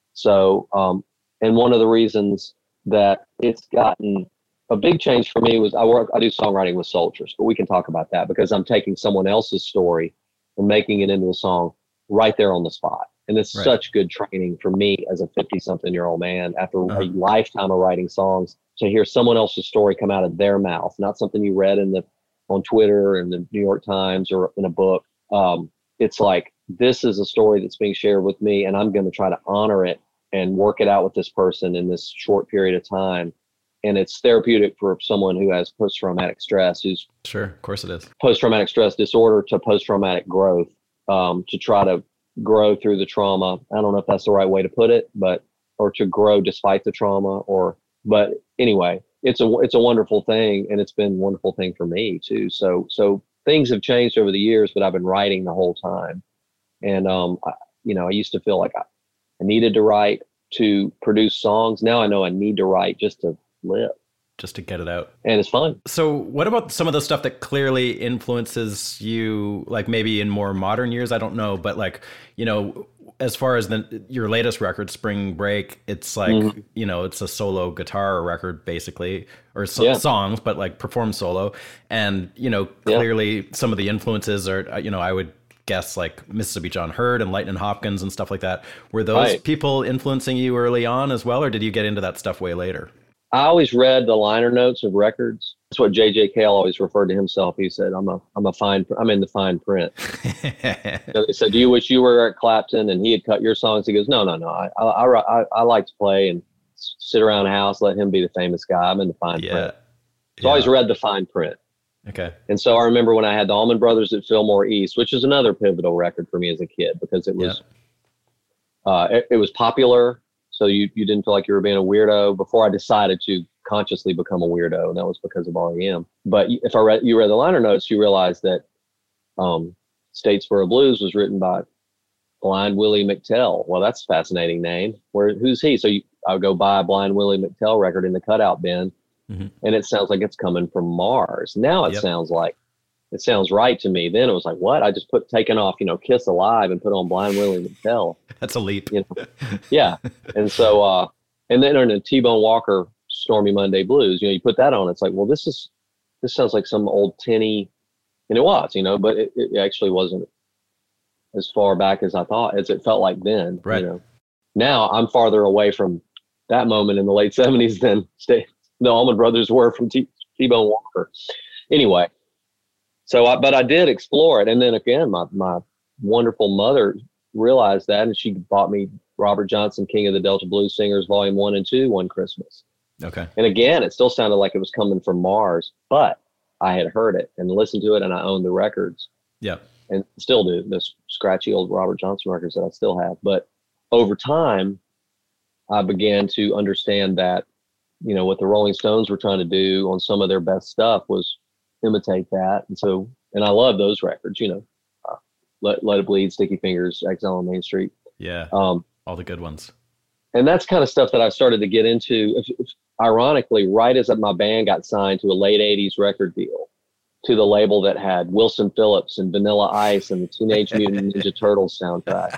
So, um, and one of the reasons that it's gotten a big change for me was I work, I do songwriting with Soldiers, but we can talk about that because I'm taking someone else's story and making it into a song right there on the spot. And it's Right. such good training for me as a fifty something year old man after Uh-huh. a lifetime of writing songs to hear someone else's story come out of their mouth, not something you read in the, on Twitter and the New York Times or in a book. Um, it's like, this is a story that's being shared with me, and I'm going to try to honor it and work it out with this person in this short period of time. And it's therapeutic for someone who has post-traumatic stress, who's Sure, of course it is. post-traumatic stress disorder to post-traumatic growth, um, to try to grow through the trauma. I don't know if that's the right way to put it, but, or to grow despite the trauma, or, but anyway, it's a, it's a wonderful thing. And it's been a wonderful thing for me too. So, so things have changed over the years, but I've been writing the whole time. And, um, I, you know, I used to feel like I, I needed to write to produce songs. Now I know I need to write just to live. Just to get it out. And it's fun. So what about some of the stuff that clearly influences you, like maybe in more modern years? I don't know, but like, you know, as far as the your latest record, Spring Break, it's like, mm-hmm. you know, it's a solo guitar record basically, or so, yeah. songs, but like performed solo. And, you know, clearly yeah. some of the influences are, you know, I would guess like Mississippi John Hurt and Lightnin' Hopkins and stuff like that. Were those right. people influencing you early on as well, or did you get into that stuff way later? I always read the liner notes of records. That's what J J Cale always referred to himself. He said, I'm a, I'm a fine, I'm in the fine print. So they said, do you wish you were Eric Clapton and he had cut your songs? He goes, no, no, no. I, I, I, I like to play and sit around a house, let him be the famous guy. I'm in the fine yeah. print. So yeah. I always read the fine print. Okay. And so I remember when I had the Allman Brothers at Fillmore East, which is another pivotal record for me as a kid, because it was, yeah. uh, it, it was popular. So you, you didn't feel like you were being a weirdo before I decided to consciously become a weirdo. And that was because of R E M. But if I read, you read the liner notes, you realize that um, Statesboro Blues was written by Blind Willie McTell. Well, that's a fascinating name. Where, who's he? So you, I would go buy a Blind Willie McTell record in the cutout bin. Mm-hmm. And it sounds like it's coming from Mars. Now it yep. sounds like, it sounds right to me. Then it was like, what? I just put taken off, you know, Kiss Alive and put on Blind Willie McTell. That's a leap. You know? Yeah. And so, uh, and then on the T-Bone Walker Stormy Monday Blues, you know, you put that on, it's like, well, this is, this sounds like some old tinny, and it was, you know, but it, it actually wasn't as far back as I thought, as it felt like then. Right. You know, now I'm farther away from that moment in the late seventies than the Allman Brothers were from T- T-Bone Walker. Anyway, so I, but I did explore it. And then again, my, my wonderful mother realized that, and she bought me Robert Johnson, King of the Delta Blues Singers, volume one and two one Christmas. Okay. And again, it still sounded like it was coming from Mars, but I had heard it and listened to it, and I owned the records. Yeah. And still do, those scratchy old Robert Johnson records that I still have. But over time, I began to understand that, you know, what the Rolling Stones were trying to do on some of their best stuff was imitate that. And so, and I love those records, you know, uh, Let, Let It Bleed, Sticky Fingers, Exile on Main Street. Yeah. Um, all the good ones. And that's kind of stuff that I started to get into, if, if, ironically, right as my band got signed to a late eighties record deal, to the label that had Wilson Phillips and Vanilla Ice and the Teenage Mutant Ninja Turtles soundtrack.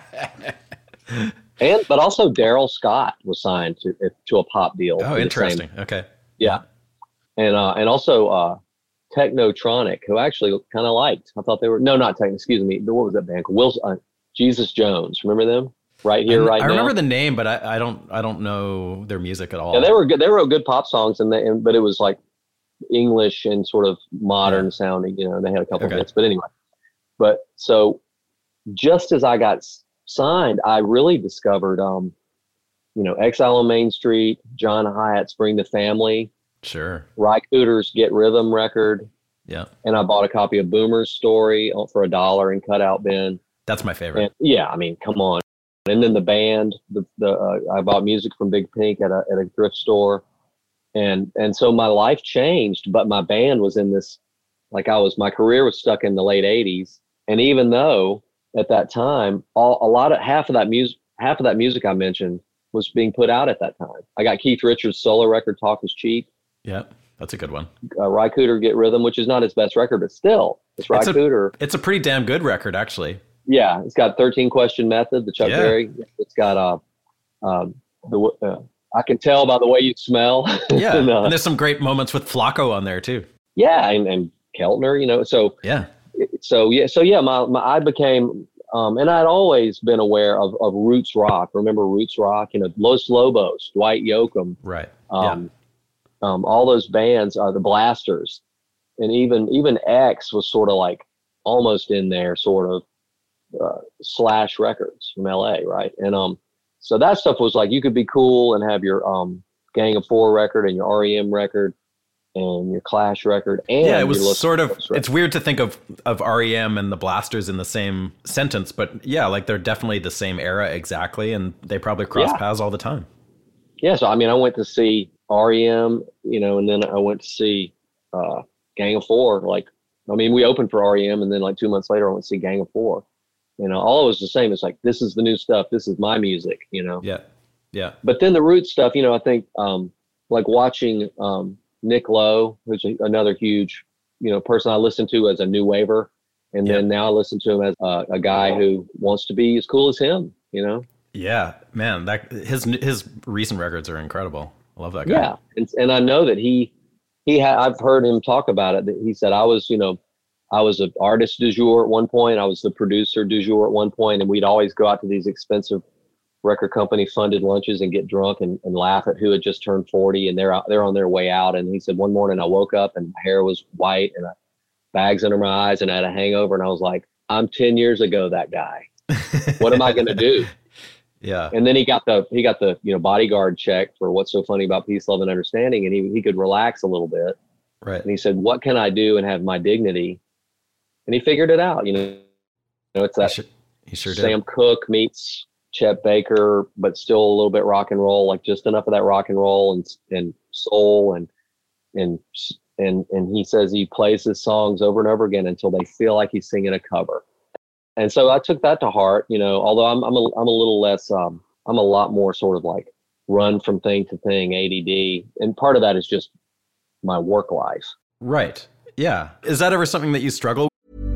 And, but also Daryl Scott was signed to to a pop deal. Oh, interesting. Okay. Yeah. And, uh, and also, uh, Technotronic, who I actually kind of liked. I thought they were, no, not Techno, excuse me. What was that band called? Wilson, uh, Jesus Jones. Remember them? Right here, I, right I now. remember the name, but I, I don't, I don't know their music at all. Yeah, they were good. They wrote good pop songs, and they, and, but it was like English and sort of modern yeah. sounding. You know, they had a couple okay. of hits, but anyway. But so, just as I got signed, I really discovered, um, you know, Exile on Main Street, John Hyatt's Bring the Family, sure, Ry Cooder's Get Rhythm record, yeah, and I bought a copy of Boomer's Story for a dollar in cutout bin. That's my favorite. And, yeah, I mean, come on. And then the band, the the uh, I bought music from Big Pink at a at a thrift store, and and so my life changed. But my band was in this, like I was, my career was stuck in the late eighties. And even though at that time, all a lot of half of that music, half of that music I mentioned was being put out at that time. I got Keith Richards' solo record, Talk Is Cheap. Yeah, that's a good one. Uh, Ry Cooder, Get Rhythm, which is not his best record, but still, it's Ry it's a, Cooder. It's a pretty damn good record, actually. Yeah, it's got thirteen Question Method, the Chuck yeah. Berry. It's got uh, um, the uh, I Can Tell by the Way You Smell. Yeah, and, uh, and there's some great moments with Flacco on there too. Yeah, and, and Keltner, you know. So yeah, so yeah, so yeah. My, my I became, um, and I'd always been aware of, of roots rock. Remember roots rock? You know, Los Lobos, Dwight Yoakam, right? Um, yeah. um, all those bands are uh, the Blasters, and even even X was sort of like almost in there, sort of. Uh, Slash Records from L A, right? And um, so that stuff was like you could be cool and have your um Gang of Four record and your R E M record and your Clash record. And yeah, it was your sort of. It's weird to think of of R E M and the Blasters in the same sentence, but yeah, like they're definitely the same era exactly, and they probably cross yeah. paths all the time. Yeah, so I mean, I went to see R E M, you know, and then I went to see uh, Gang of Four. Like, I mean, we opened for R E M, and then like two months later, I went to see Gang of Four. You know, all it was the same. It's like, this is the new stuff. This is my music, you know? Yeah. Yeah. But then the root stuff, you know, I think um, like watching um, Nick Lowe, who's a, another huge, you know, person I listened to as a new waver. And yeah. then now I listen to him as uh, a guy who wants to be as cool as him, you know? Yeah, man, that his his recent records are incredible. I love that guy. Yeah. And, and I know that he, he had, I've heard him talk about it. That he said, I was, you know, I was an artist du jour at one point. I was the producer du jour at one point, and we'd always go out to these expensive record company funded lunches and get drunk and, and laugh at who had just turned forty, and they're out, they're on their way out. And he said, one morning I woke up and my hair was white and I, bags under my eyes and I had a hangover, and I was like, I'm ten years ago that guy. What am I going to do? Yeah. And then he got the he got the you know bodyguard check for What's So Funny About Peace, Love, and Understanding, and he he could relax a little bit. Right. And he said, what can I do and have my dignity? And he figured it out, you know. You know, it's that he sure, he sure Sam did. Cooke meets Chet Baker, but still a little bit rock and roll, like just enough of that rock and roll and and soul and and and and he says he plays his songs over and over again until they feel like he's singing a cover. And so I took that to heart, you know. Although I'm I'm a I'm a little less um I'm a lot more sort of like run from thing to thing, A D D, and part of that is just my work life. Right. Yeah. Is that ever something that you struggle?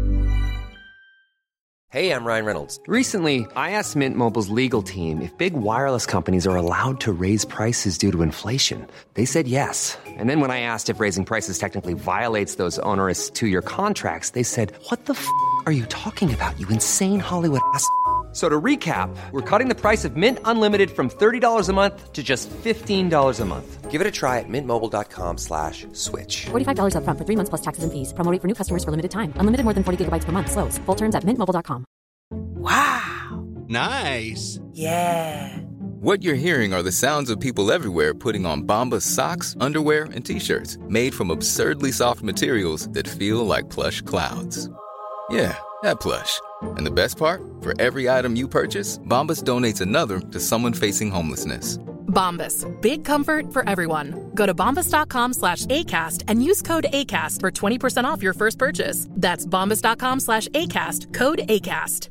Hey, I'm Ryan Reynolds. Recently, I asked Mint Mobile's legal team if big wireless companies are allowed to raise prices due to inflation. They said yes. And then when I asked if raising prices technically violates those onerous two-year contracts, they said, what the f*** are you talking about, you insane Hollywood ass? So to recap, we're cutting the price of Mint Unlimited from thirty dollars a month to just fifteen dollars a month. Give it a try at mintmobile.com slash switch. forty-five dollars up front for three months plus taxes and fees. Promo rate for new customers for limited time. Unlimited more than forty gigabytes per month. Slows full terms at mint mobile dot com. Wow. Nice. Yeah. What you're hearing are the sounds of people everywhere putting on Bombas socks, underwear, and T-shirts made from absurdly soft materials that feel like plush clouds. Yeah, that plush. And the best part? For every item you purchase, Bombas donates another to someone facing homelessness. Bombas. Big comfort for everyone. Go to bombas.com slash ACAST and use code ACAST for twenty percent off your first purchase. That's bombas.com slash ACAST. Code ACAST.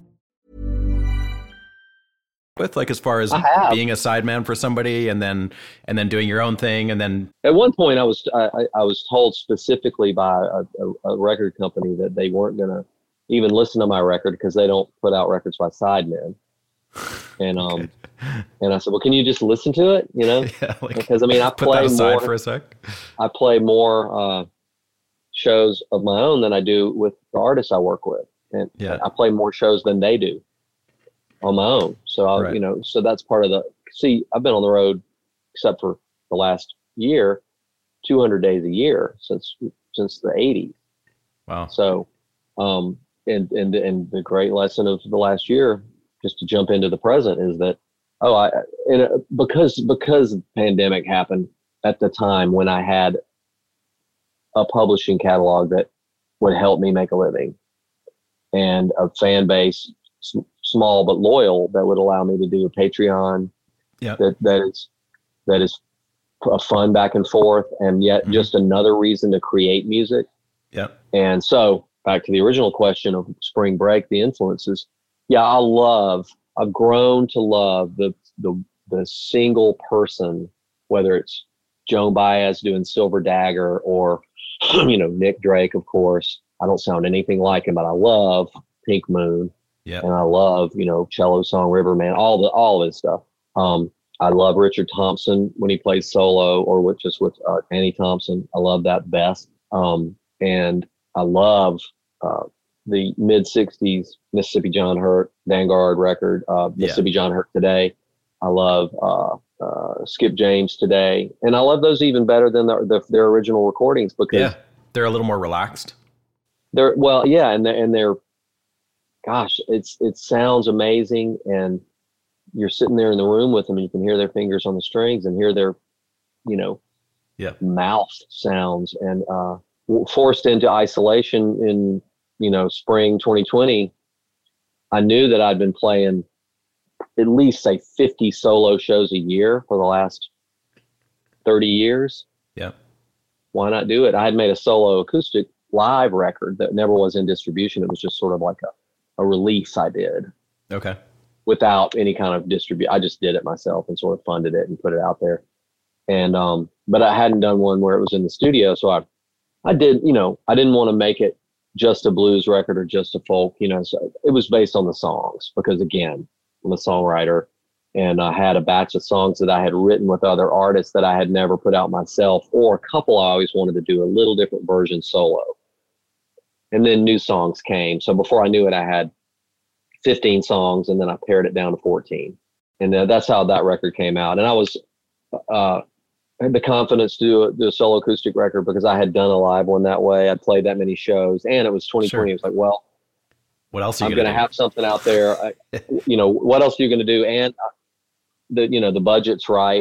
With like as far as being a sideman for somebody and then and then doing your own thing and then at one point I was I, I was told specifically by a, a, a record company that they weren't going to even listen to my record because they don't put out records by sidemen. And um okay. And I said, well, can you just listen to it? You know, yeah, like, because I mean, I play put that aside more for a sec. I play more uh, shows of my own than I do with the artists I work with, and yeah. I play more shows than they do on my own. So I, right. you know, so that's part of the. See, I've been on the road, except for the last year, two hundred days a year since since the eighties. Wow. So, um, and and and the great lesson of the last year, just to jump into the present, is that. Oh, I and uh, because because the pandemic happened at the time when I had a publishing catalog that would help me make a living, and a fan base, s- small but loyal, that would allow me to do a Patreon. Yeah, that that is that is a fun back and forth, and yet mm-hmm. just another reason to create music. Yeah, and so back to the original question of Spring Break, the influences. Yeah, I love. I've grown to love the, the the single person, whether it's Joan Baez doing Silver Dagger or, you know, Nick Drake, of course. I don't sound anything like him, but I love Pink Moon. Yeah. And I love, you know, Cello Song, Riverman, all the all of his stuff. Um, I love Richard Thompson when he plays solo or with just with uh, Annie Thompson. I love that best. Um, and I love uh, the mid sixties Mississippi John Hurt Vanguard record, uh, Mississippi yeah. John Hurt Today. I love uh, uh, Skip James Today, and I love those even better than the, the, their original recordings because yeah, they're a little more relaxed. They're well, yeah, and they're, and they're, gosh, it's it sounds amazing, and you're sitting there in the room with them, and you can hear their fingers on the strings and hear their, you know, yeah, mouth sounds, and uh, forced into isolation in. You know, spring twenty twenty, I knew that I'd been playing at least say fifty solo shows a year for the last thirty years. Yeah. Why not do it? I had made a solo acoustic live record that never was in distribution. It was just sort of like a, a release I did. Okay. Without any kind of distribute. I just did it myself and sort of funded it and put it out there. And, um, but I hadn't done one where it was in the studio. So I, I did, you know, I didn't want to make it just a blues record or just a folk, you know, so it was based on the songs because again, I'm a songwriter and I had a batch of songs that I had written with other artists that I had never put out myself, or a couple I always wanted to do a little different version solo. And then new songs came. So before I knew it, I had fifteen songs and then I pared it down to fourteen. And uh, that's how that record came out. And I was, uh, I had the confidence to do a, do a solo acoustic record because I had done a live one that way. I'd played that many shows, and it was twenty twenty. Sure. It was like, well, what else? Are I'm you going to have something out there. I, you know, what else are you going to do? And the you know the budget's right.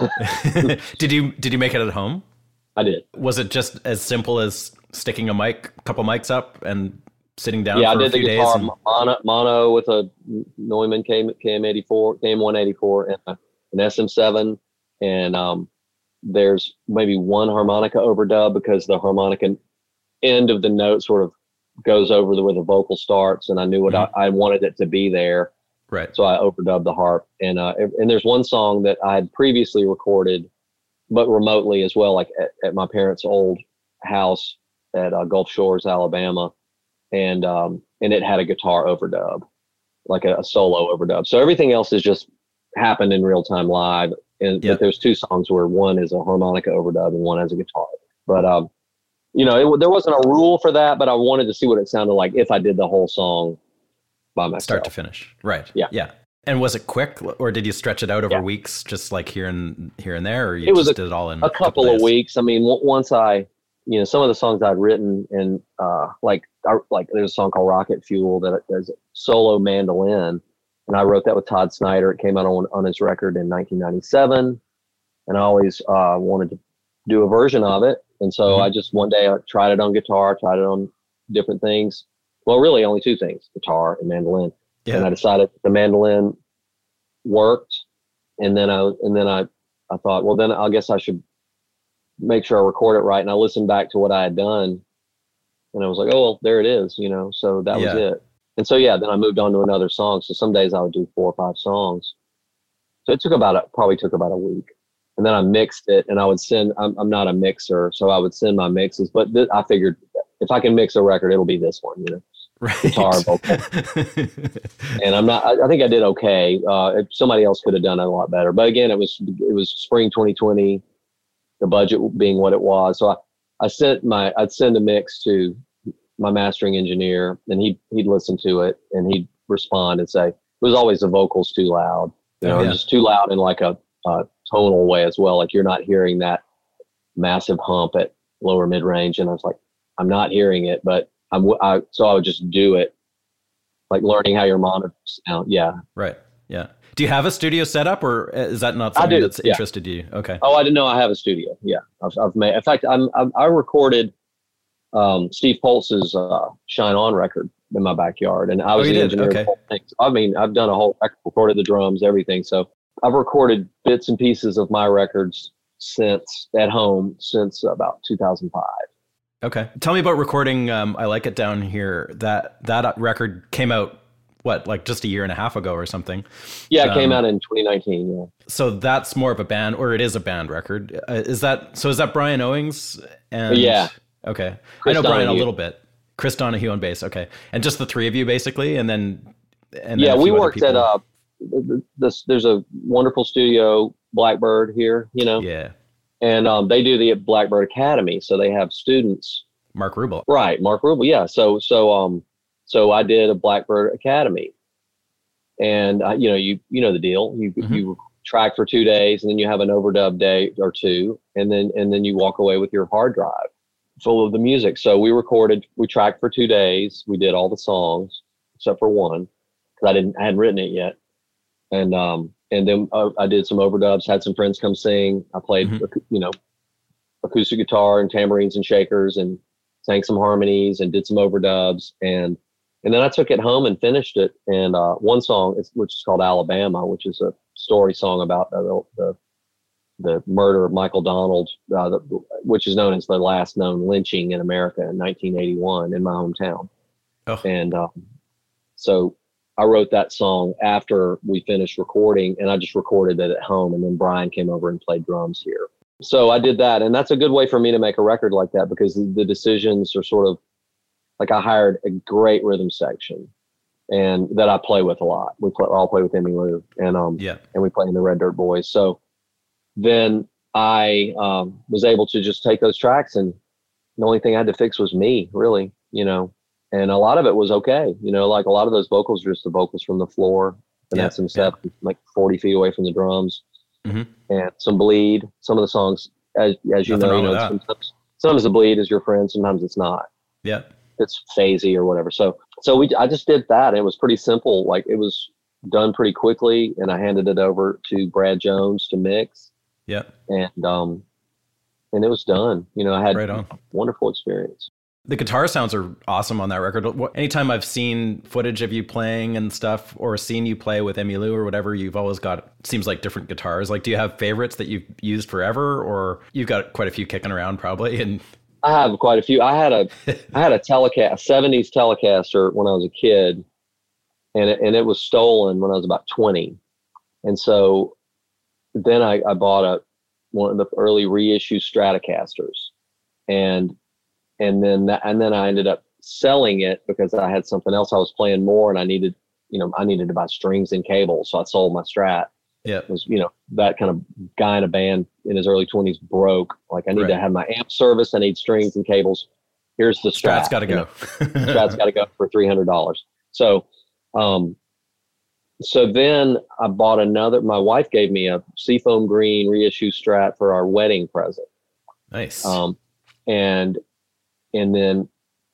did you did you make it at home? I did. Was it just as simple as sticking a mic, a couple mics up, and sitting down? Yeah, for I did a few the guitar days and... mono, mono with a Neumann K M eighty-four, K M one eighty-four, and a, an S M seven, and um. There's maybe one harmonica overdub because the harmonica end of the note sort of goes over the, where the vocal starts. And I knew what mm-hmm. I, I wanted it to be there. Right. So I overdubbed the harp. And, uh, and there's one song that I had previously recorded, but remotely as well, like at, at my parents' old house at uh, Gulf Shores, Alabama. And, um, and it had a guitar overdub, like a, a solo overdub. So everything else is just happened in real time live. And yep. but there's two songs where one is a harmonica overdub and one has a guitar. But um, you know, it, there wasn't a rule for that, but I wanted to see what it sounded like if I did the whole song by myself. Start to finish. Right. Yeah. Yeah. And was it quick, or did you stretch it out over yeah. weeks, just like here and here and there, or you it was just a, did it all in a couple, couple of weeks? I mean, w- once I, you know, some of the songs I'd written, and uh, like, I, like there's a song called Rocket Fuel that there's a solo mandolin, and I wrote that with Todd Snyder. It came out on on his record in nineteen ninety-seven, and I always uh, wanted to do a version of it. And so mm-hmm. I just, one day I tried it on guitar, tried it on different things. Well, really only two things, guitar and mandolin. Yeah. And I decided the mandolin worked. And then I, and then I, I thought, well, then I guess I should make sure I record it right. And I listened back to what I had done, and I was like, oh, well, there it is, you know? So that yeah. was it. And so, yeah, then I moved on to another song. So some days I would do four or five songs. So it took about, a, probably took about a week. And then I mixed it, and I would send, I'm, I'm not a mixer, so I would send my mixes, but th- I figured if I can mix a record, it'll be this one, you know, right. guitar, vocal. And I'm not, I, I think I did okay. Uh, if somebody else could have done it a lot better, but again, it was, it was spring twenty twenty, the budget being what it was. So I, I sent my, I'd send a mix to my mastering engineer, and he'd, he'd listen to it, and he'd respond and say, it was always the vocals too loud, you know, oh, yeah. just too loud in like a, uh, tonal way as well. Like you're not hearing that massive hump at lower mid range. And I was like, I'm not hearing it, but I'm, I, so I would just do it, like learning how your monitors sound. Yeah. Right. Yeah. Do you have a studio setup, or is that not something that's yeah. interested you? Okay. Oh, I didn't know I have a studio. Yeah. I've, I've made, in fact, I'm, I'm I recorded um, Steve Poltz's uh, Shine On record in my backyard, and I was oh, the did? engineer. Okay. Of the whole thing. I mean, I've done a whole, I recorded the drums, everything. So I've recorded bits and pieces of my records since at home since about two thousand five. Okay. Tell me about recording um, I Like It Down Here. That that record came out, what, like just a year and a half ago or something? Yeah, it um, came out in twenty nineteen, yeah. So that's more of a band, or it is a band record. Uh, is that, so is that Brian Owings? And, yeah. Okay. Chris I know Brian Donahue. a little bit. Chris Donahue on bass, okay. And just the three of you basically, and then... And yeah, then we worked at... Uh, This, there's a wonderful studio, Blackbird here, you know. Yeah. And um, they do the Blackbird Academy, so they have students. Mark Rubel. Right, Mark Rubel. Yeah. So so um so I did a Blackbird Academy, and uh, you know you you know the deal. You mm-hmm. you track for two days, and then you have an overdub day or two, and then and then you walk away with your hard drive full of the music. So we recorded, we tracked for two days. We did all the songs except for one, because I didn't I hadn't written it yet. And um and then uh, I did some overdubs, had some friends come sing. I played, mm-hmm. you know, acoustic guitar and tambourines and shakers, and sang some harmonies and did some overdubs. And and then I took it home and finished it. And uh, one song, is, which is called Alabama, which is a story song about uh, the, the the murder of Michael Donald, uh, the, which is known as the last known lynching in America in nineteen eighty-one in my hometown. Oh. And um, so I wrote that song after we finished recording, and I just recorded it at home. And then Brian came over and played drums here. So I did that. And that's a good way for me to make a record like that, because the decisions are sort of like, I hired a great rhythm section, and that I play with a lot. We play, all play with Emmylou, and, um, yeah. and we play in the Red Dirt Boys. So then I um, was able to just take those tracks, and the only thing I had to fix was me, really, you know. And a lot of it was okay. You know, like a lot of those vocals are just the vocals from the floor, and yeah, that's himself, yeah. like forty feet away from the drums, mm-hmm. and some bleed. Some of the songs, as as you Nothing know, wrong you know with that. sometimes, sometimes the bleed is your friend, sometimes it's not. Yeah, it's phasey or whatever. So, so we, I just did that. And it was pretty simple. Like, it was done pretty quickly, and I handed it over to Brad Jones to mix. Yeah, and um, and it was done. You know, I had right on. Wonderful experience. The guitar sounds are awesome on that record. Anytime I've seen footage of you playing and stuff, or seen you play with Emmylou or whatever, you've always got, seems like, different guitars. Like, do you have favorites that you've used forever, or you've got quite a few kicking around probably? And I have quite a few. I had a, I had a Telecaster, a seventies Telecaster when I was a kid, and it, and it was stolen when I was about twenty. And so then I, I bought a, one of the early reissue Stratocasters, and And then, that, and then I ended up selling it because I had something else I was playing more, and I needed, you know, I needed to buy strings and cables. So I sold my Strat, Yeah. Was, you know, that kind of guy in a band in his early twenties broke. Like, I need Right. to have my amp service. I need strings and cables. Here's the Strat. Strat's got to go. know? Strat's got to go for three hundred dollars. So, um, so then I bought another, my wife gave me a Seafoam Green reissue Strat for our wedding present. Nice. Um, and, and then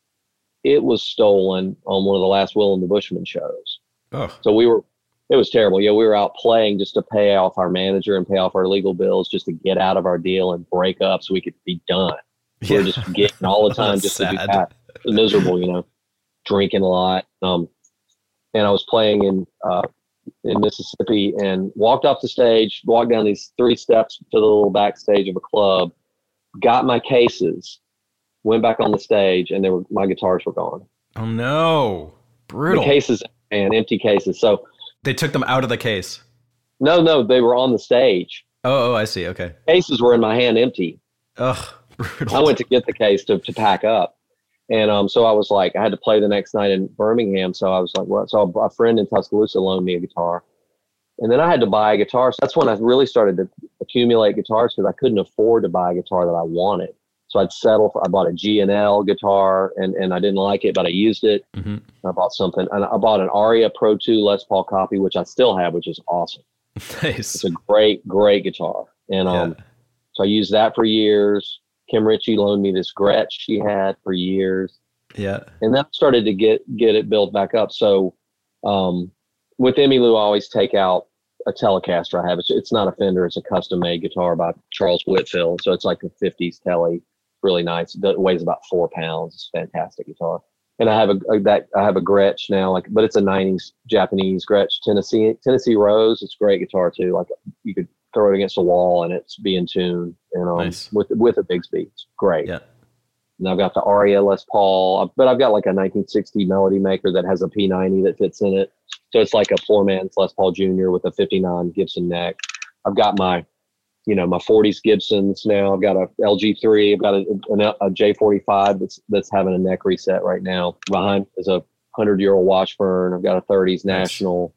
it was stolen on one of the last Will and the Bushman shows. Oh. So we were, it was terrible. Yeah, we were out playing just to pay off our manager and pay off our legal bills, just to get out of our deal and break up so we could be done. We were just getting all the time just Sad. to do that. It was miserable, you know, drinking a lot. Um, and I was playing in uh, in Mississippi and walked off the stage, walked down these three steps to the little backstage of a club, got my cases, went back on the stage, and they were my guitars were gone. Oh no, brutal. The cases and empty cases. So they took them out of the case. No, no, they were on the stage. Oh, oh, I see. Okay. Cases were in my hand, empty. Ugh, brutal. I went to get the case to, to pack up. And um, so I was like, I had to play the next night in Birmingham. So I was like, well, so a friend in Tuscaloosa loaned me a guitar. And then I had to buy a guitar. So that's when I really started to accumulate guitars, because I couldn't afford to buy a guitar that I wanted. So I'd settle for, I bought a G and L guitar, and, and I didn't like it, but I used it. Mm-hmm. I bought something, and I bought an Aria Pro two Les Paul copy, which I still have, which is awesome. Nice. It's a great, great guitar. And um, yeah. So I used that for years. Kim Ritchie loaned me this Gretsch she had for years. Yeah. And then I started to get, get it built back up. So um, with Emmylou, I always take out a Telecaster I have. It's, it's not a Fender. It's a custom made guitar by Charles Whitfield. So it's like a fifties Tele, really nice. It weighs about four pounds. It's a fantastic guitar. And I have a, a that I have a Gretsch now, like, but it's a nineties Japanese Gretsch Tennessee Tennessee Rose. It's a great guitar too. Like, you could throw it against a wall and it's be in tune. And um, nice. with with a Bigsby, it's great. Yeah. And I've got the Aria Les Paul, but I've got like a nineteen sixty Melody Maker that has a P ninety that fits in it. So it's like a four man Les Paul Junior with a fifty-nine Gibson neck. I've got my, you know, my forties Gibsons now. I've got a L G three. I've got a, a, a J forty-five that's that's having a neck reset right now. Behind is a hundred year old Washburn. I've got a thirties National.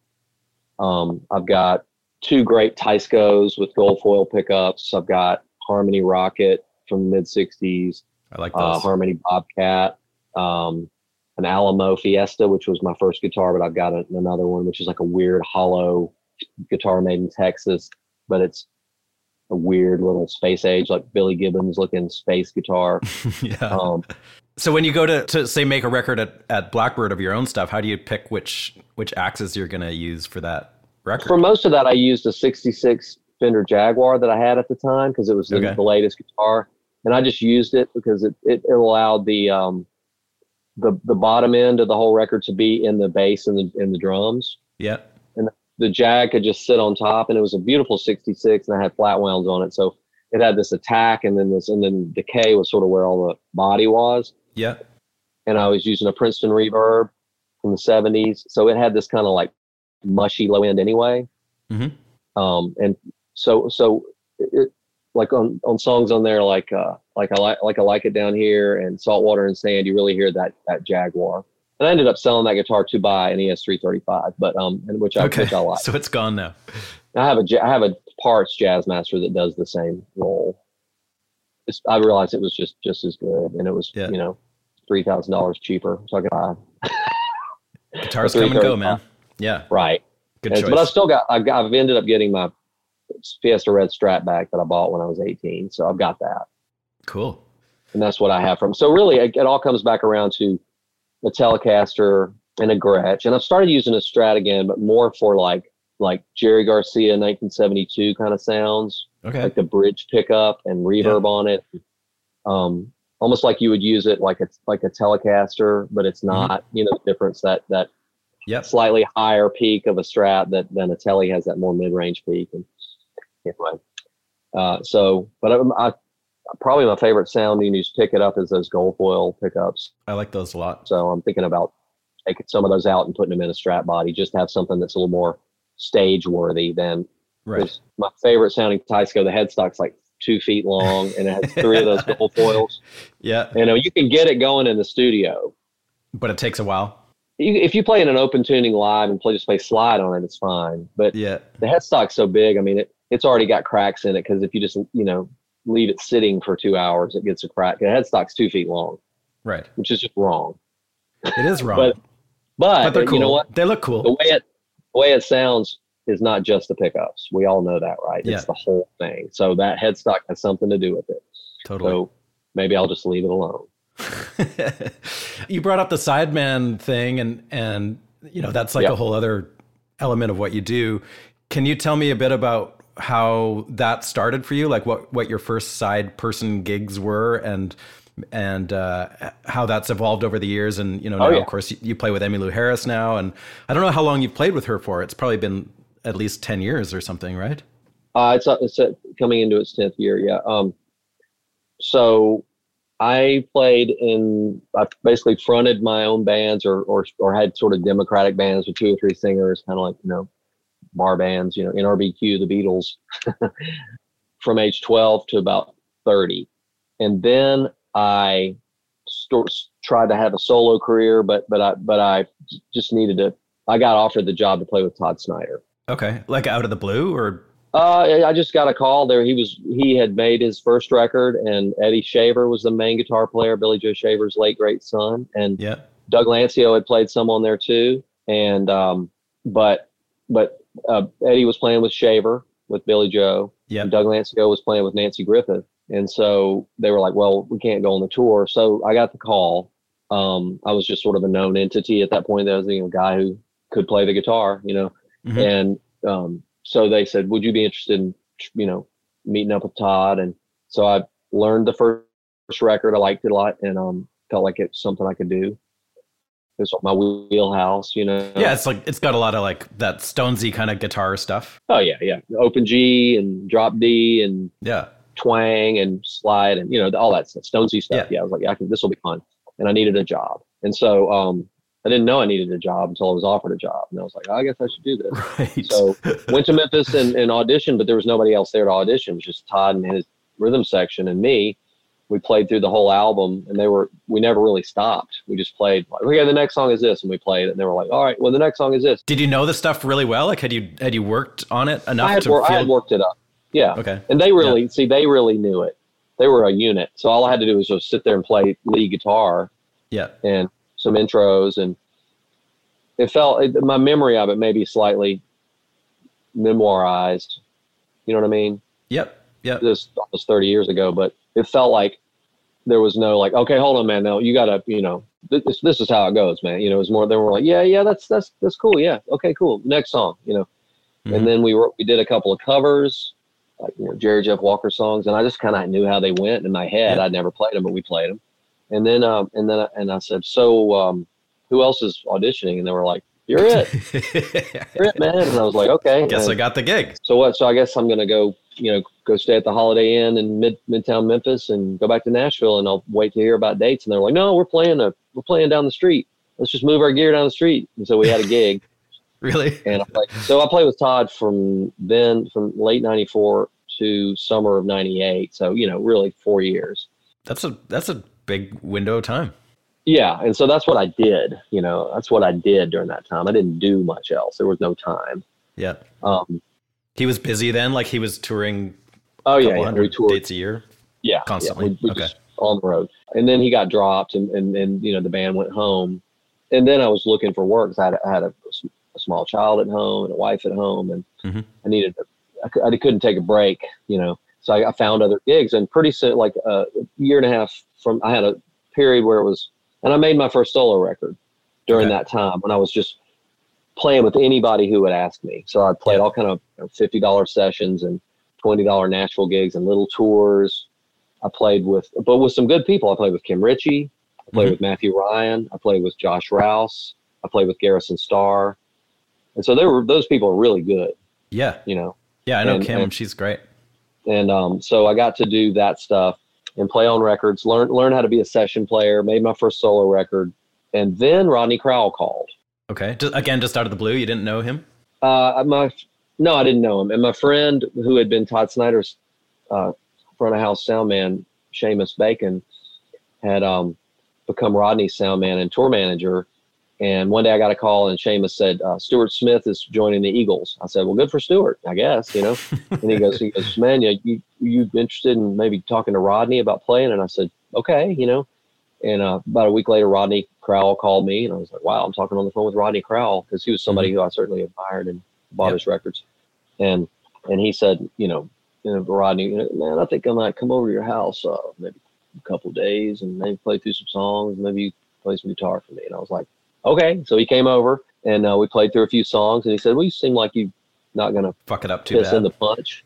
Um, I've got two great Teiscos with gold foil pickups. I've got Harmony Rocket from the mid sixties. I like those. Uh, Harmony Bobcat. Um, an Alamo Fiesta, which was my first guitar, but I've got a, another one, which is like a weird hollow guitar made in Texas, but it's a weird little space age, like Billy Gibbons looking space guitar. Yeah. Um, so when you go to, to say make a record at, at Blackbird of your own stuff, how do you pick which which axes you're going to use for that record? For most of that, I used a sixty-six Fender Jaguar that I had at the time, because it was the, okay. the latest guitar, and I just used it because it it, it allowed the um the the bottom end of the whole record to be in the bass and the in the drums. Yeah. And the Jag could just sit on top, and it was a beautiful sixty-six, and I had flat wounds on it. So it had this attack, and then this, and then decay was sort of where all the body was. Yeah. And I was using a Princeton Reverb from the seventies. So it had this kind of like mushy low end anyway. Mm-hmm. Um, and so, so it, like on, on songs on there, like, uh, like I like, like I Like It Down Here and Saltwater and Sand, you really hear that, that Jaguar. And I ended up selling that guitar to buy an E S three thirty-five, but, um, and which I, okay. which I like. So it's gone now. I have a, I have a parts Jazzmaster that does the same role. It's, I realized it was just, just as good. And it was, yeah. you know, three thousand dollars cheaper. So I could buy. Guitars come and go, man. Yeah. Right. Good and choice. But I still got, I've, I've ended up getting my Fiesta Red Strat back that I bought when I was eighteen. So I've got that. Cool. And that's what I have from. So really it, it all comes back around to a Telecaster and a Gretsch. And I've started using a Strat again, but more for like, like Jerry Garcia nineteen seventy-two kind of sounds. Okay. Like the bridge pickup and reverb yeah. on it. Um, almost like you would use it like it's like a Telecaster, but it's not, mm-hmm. you know, the difference that, that yep. slightly higher peak of a Strat that than a Tele has that more mid-range peak. And anyway, uh, so, but I, I probably my favorite sound when you just pick it up is those gold foil pickups. I like those a lot. So I'm thinking about taking some of those out and putting them in a Strat body, just to have something that's a little more stage worthy than right. My favorite sounding Teisco, the headstock's like two feet long and it has three of those gold foils. Yeah. You know, you can get it going in the studio, but it takes a while. you, if you play in an open tuning live and play just play slide on it, it's fine. But Yeah. the headstock's so big. I mean, it, it's already got cracks in it because if you just, you know, leave it sitting for two hours, it gets a crack. The headstock's two feet long, Right. which is just wrong. It is wrong. But, but, But they're cool. you know what? They look cool. The way it, the way it sounds is not just the pickups. We all know that, right? Yeah. It's the whole thing. So that headstock has something to do with it. Totally. So maybe I'll just leave it alone. You brought up the sideman thing, and and you know that's like Yeah. a whole other element of what you do. Can you tell me a bit about how that started for you? Like what what your first side person gigs were, and and uh, how that's evolved over the years. And you know now, Oh, yeah. of course, you, you play with Emmylou Harris now, and I don't know how long you've played with her for. It's probably been at least ten years or something, right? Uh, it's, it's uh, coming into its tenth year. Yeah. Um, so I played in, I basically fronted my own bands or, or, or had sort of democratic bands with two or three singers, kind of like, you know, bar bands, you know, N R B Q, the Beatles, from age twelve to about thirty. And then I st- tried to have a solo career, but, but I, but I just needed to, I got offered the job to play with Todd Snyder. Okay, like out of the blue, or Uh, I just got a call there. He was, he had made his first record, and Eddie Shaver was the main guitar player, Billy Joe Shaver's late great son. And yeah, Doug Lancio had played some on there too. And, um, but, but, uh, Eddie was playing with Shaver with Billy Joe. yeah, And Doug Lancio was playing with Nancy Griffith. And so they were like, well, we can't go on the tour. So I got the call. Um, I was just sort of a known entity at that point. There was, you know, a guy who could play the guitar, you know, Mhm. and, um, so they said, would you be interested in, you know, meeting up with Todd? And so I learned the first record. I liked it a lot, and um, felt like it's something I could do. It's my wheelhouse, you know? yeah. It's like it's got a lot of like that Stonesy kind of guitar stuff. Oh yeah. Yeah. Open G and drop D and Yeah, twang and slide and, you know, all that stuff, Stonesy stuff. Yeah. Yeah. I was like, yeah, I can, this will be fun. And I needed a job. And so, um, I didn't know I needed a job until I was offered a job. And I was like, oh, I guess I should do this. right. So went to Memphis and, and auditioned, but there was nobody else there to audition. It was just Todd and his rhythm section and me. We played through the whole album, and they were, we never really stopped. We just played like, okay, the next song is this. And we played it, and they were like, all right, well, the next song is this. Did you know the stuff really well? Like, had you had you worked on it enough I had, to wor- feel? I had worked it up. Yeah. Okay. And they really, see, they really knew it. They were a unit. So all I had to do was just sit there and play lead guitar Yeah. and some intros, and it felt, it, my memory of it may be slightly memoirized. You know what I mean? Yep. Yep. This almost thirty years ago, but it felt like there was no like, okay, hold on, man. No, you gotta, you know, this, this is how it goes, man. You know, it was more, they were like, yeah, yeah, that's, that's, that's cool. Yeah. Okay, cool. Next song, you know? Mhm. And then we were, we did a couple of covers, like, you know, Jerry Jeff Walker songs. And I just kind of knew how they went in my head. Yeah. I'd never played them, but we played them. And then, um, and then, and I said, so, um, who else is auditioning? And they were like, you're it, you're it, man. And I was like, okay. Guess and I got the gig. so what? So I guess I'm going to go, you know, go stay at the Holiday Inn in mid Midtown Memphis and go back to Nashville, and I'll wait to hear about dates. And they're like, no, we're playing a, we're playing down the street. Let's just move our gear down the street. And so we had a gig. Really? And I'm like, so I played with Todd from then, from late ninety-four to summer of ninety-eight. So, you know, really four years. That's a that's a big window of time. Yeah. And so that's what I did, you know, that's what I did during that time. I didn't do much else. There was no time. Yeah. Um, He was busy then, like he was touring oh a yeah, couple yeah. hundred We toured. dates a year. Yeah. Constantly. Yeah, we, we Okay. just on the road. And then he got dropped, and, and, and, you know, the band went home. And then I was looking for work, 'cause I had, I had a, a small child at home and a wife at home, and Mhm. I needed, to, I, cou- I couldn't take a break, you know, so I, I found other gigs. And pretty soon, like a year and a half from, I had a period where it was, and I made my first solo record during Okay. that time when I was just playing with anybody who would ask me. So I played Yeah. all kind of you know, fifty dollars sessions and twenty dollars Nashville gigs and little tours. I played with, but with some good people. I played with Kim Ritchie. I played Mhm. with Matthew Ryan. I played with Josh Rouse. I played with Garrison Starr. And so they were, those people are really good, Yeah. you know? Yeah, I know And- Kim. and- She's great. And um, so I got to do that stuff and play on records, learn learn how to be a session player, made my first solo record. And then Rodney Crowell called. Okay. Just, again, just out of the blue, you didn't know him? Uh, my No, I didn't know him. And my friend who had been Todd Snyder's uh, front of house sound man, Seamus Bacon, had um, become Rodney's sound man and tour manager. And one day I got a call and Seamus said, uh, Stuart Smith is joining the Eagles. I said, well, good for Stuart, I guess, you know. And he goes, he goes, man, you, you, you interested in maybe talking to Rodney about playing? And I said, okay, you know. And uh, about a week later, Rodney Crowell called me, and I was like, wow, I'm talking on the phone with Rodney Crowell, because he was somebody mm-hmm. who I certainly admired and bought yep. his records. And and he said, you know, you know Rodney, you know, man, I think I might come over to your house uh, maybe a couple of days and maybe play through some songs, maybe you play some guitar for me. And I was like, okay. So he came over, and uh, we played through a few songs, and he said, well, you seem like you're not going to fuck it up too piss bad. in the punch.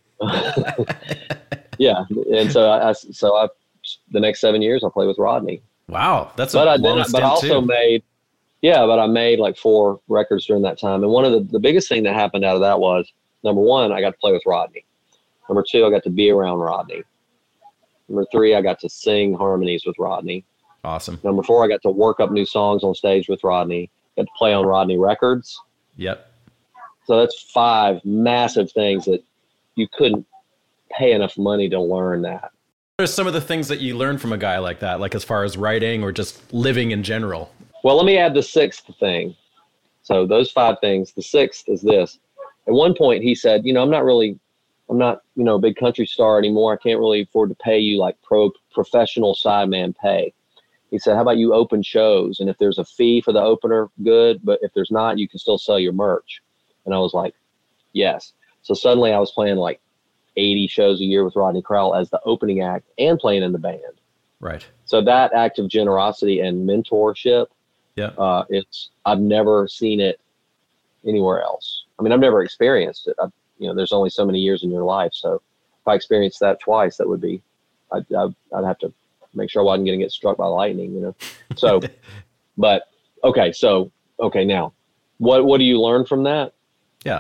Yeah. And so I, I so I the next seven years I played with Rodney. Wow, that's a but I long did, stint but I also too. made, yeah, but I made like four records during that time. And one of the, the biggest thing that happened out of that was, number one, I got to play with Rodney. Number two, I got to be around Rodney. Number three, I got to sing harmonies with Rodney. Awesome. Number four, I got to work up new songs on stage with Rodney. Got to play on Rodney records. Yep. So that's five massive things that you couldn't pay enough money to learn that. What are some of the things that you learn from a guy like that, like as far as writing or just living in general? Well, let me add the sixth thing. So those five things, the sixth is this. At one point he said, you know, I'm not really, I'm not, you know, a big country star anymore. I can't really afford to pay you like pro professional sideman pay. He said, how about you open shows? And if there's a fee for the opener, good. But if there's not, you can still sell your merch. And I was like, yes. So suddenly I was playing like eighty shows a year with Rodney Crowell as the opening act and playing in the band. Right. So that act of generosity and mentorship, yeah, uh, it's, I've never seen it anywhere else. I mean, I've never experienced it. I've, you know, there's only so many years in your life. So if I experienced that twice, that would be, I'd, I'd, I'd have to make sure I wasn't going to get struck by lightning, you know? So, but okay. So, okay. Now what, what do you learn from that? Yeah.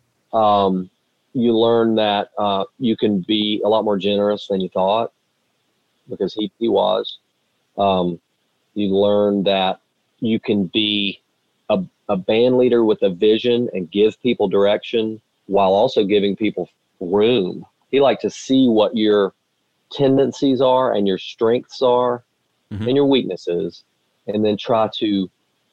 Um, you learn that uh, you can be a lot more generous than you thought, because he, he was. Um, you learn that you can be a, a band leader with a vision and give people direction while also giving people room. He liked to see what your tendencies are and your strengths are mm-hmm. and your weaknesses, and then try to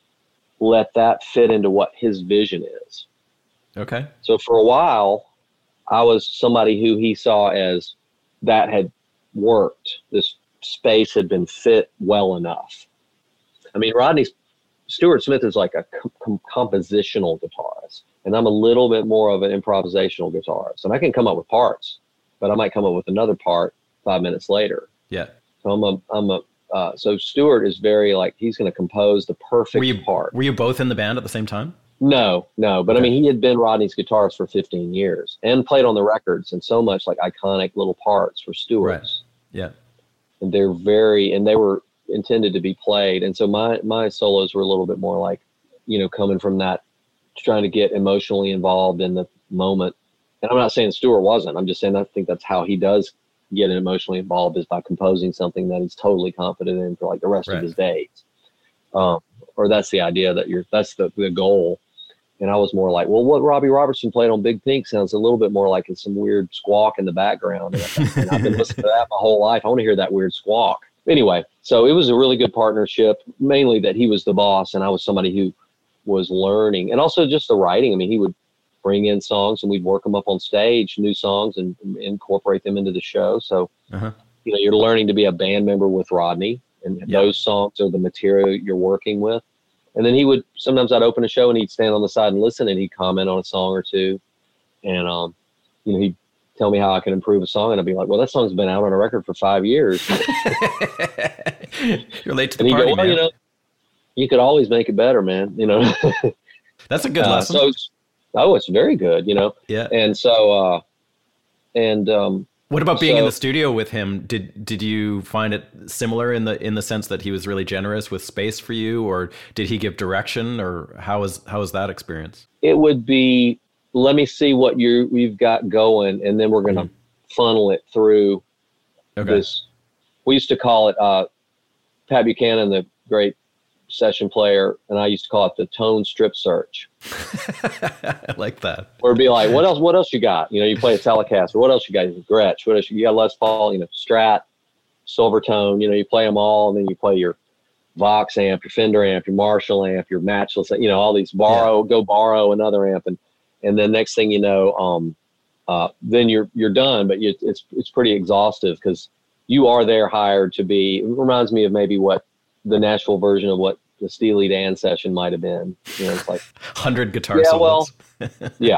let that fit into what his vision is. Okay. So for a while, I was somebody who he saw as that had worked. This space had been fit well enough. I mean, Rodney Stuart Smith is like a com- compositional guitarist, and I'm a little bit more of an improvisational guitarist. And I can come up with parts, but I might come up with another part five minutes later. Yeah. So I'm a, I'm a, uh, so Stuart is very like, he's going to compose the perfect were you, part. Were you both in the band at the same time? No, no. But okay. I mean, he had been Rodney's guitarist for fifteen years and played on the records, and so much like iconic little parts for Stuart's. Right. Yeah. And they're very, and they were intended to be played. And so my, my solos were a little bit more like, you know, coming from that, trying to get emotionally involved in the moment. And I'm not saying Stuart wasn't, I'm just saying, I think that's how he does get emotionally involved, is by composing something that he's totally confident in for like the rest right. of his days. Um, or that's the idea that you're, that's the, the goal. And I was more like, well, what Robbie Robertson played on Big Pink sounds a little bit more like it's some weird squawk in the background. And, and I've been listening to that my whole life. I want to hear that weird squawk. Anyway, so it was a really good partnership, mainly that he was the boss and I was somebody who was learning. And also just the writing. I mean, he would bring in songs and we'd work them up on stage, new songs, and, and incorporate them into the show. So, uh-huh. you know, you're learning to be a band member with Rodney, and yep. those songs are the material you're working with. And then he would, sometimes I'd open a show and he'd stand on the side and listen, and he'd comment on a song or two. And, um, you know, he'd tell me how I can improve a song. And I'd be like, well, that song's been out on a record for five years. You're late to the and he'd party, go, well, man. you know, you could always make it better, man. You know, that's a good uh, lesson. So it's, oh, it's very good, you know? Yeah. And so, uh, and, um, what about being so, in the studio with him? Did did you find it similar in the in the sense that he was really generous with space for you, or did he give direction, or how was how was that experience? It would be, let me see what you we've got going, and then we're going to mm-hmm. funnel it through okay. this. We used to call it uh, Pat Buchanan, the great session player, and I used to call it the tone strip search. I like that. Or it'd be like, what else? What else you got? You know, you play a Telecaster. What else you got? Gretsch. What else you got? Les Paul. You know, Strat, Silvertone. You know, you play them all, and then you play your Vox amp, your Fender amp, your Marshall amp, your Matchless, you know, all these borrow, yeah. go borrow another amp. And, and then next thing you know, um, uh, then you're, you're done, but you, it's, it's pretty exhaustive because you are there hired to be, it reminds me of maybe what the Nashville version of what the Steely Dan session might've been, you know, it's like hundred guitar yeah, solos. Well, yeah.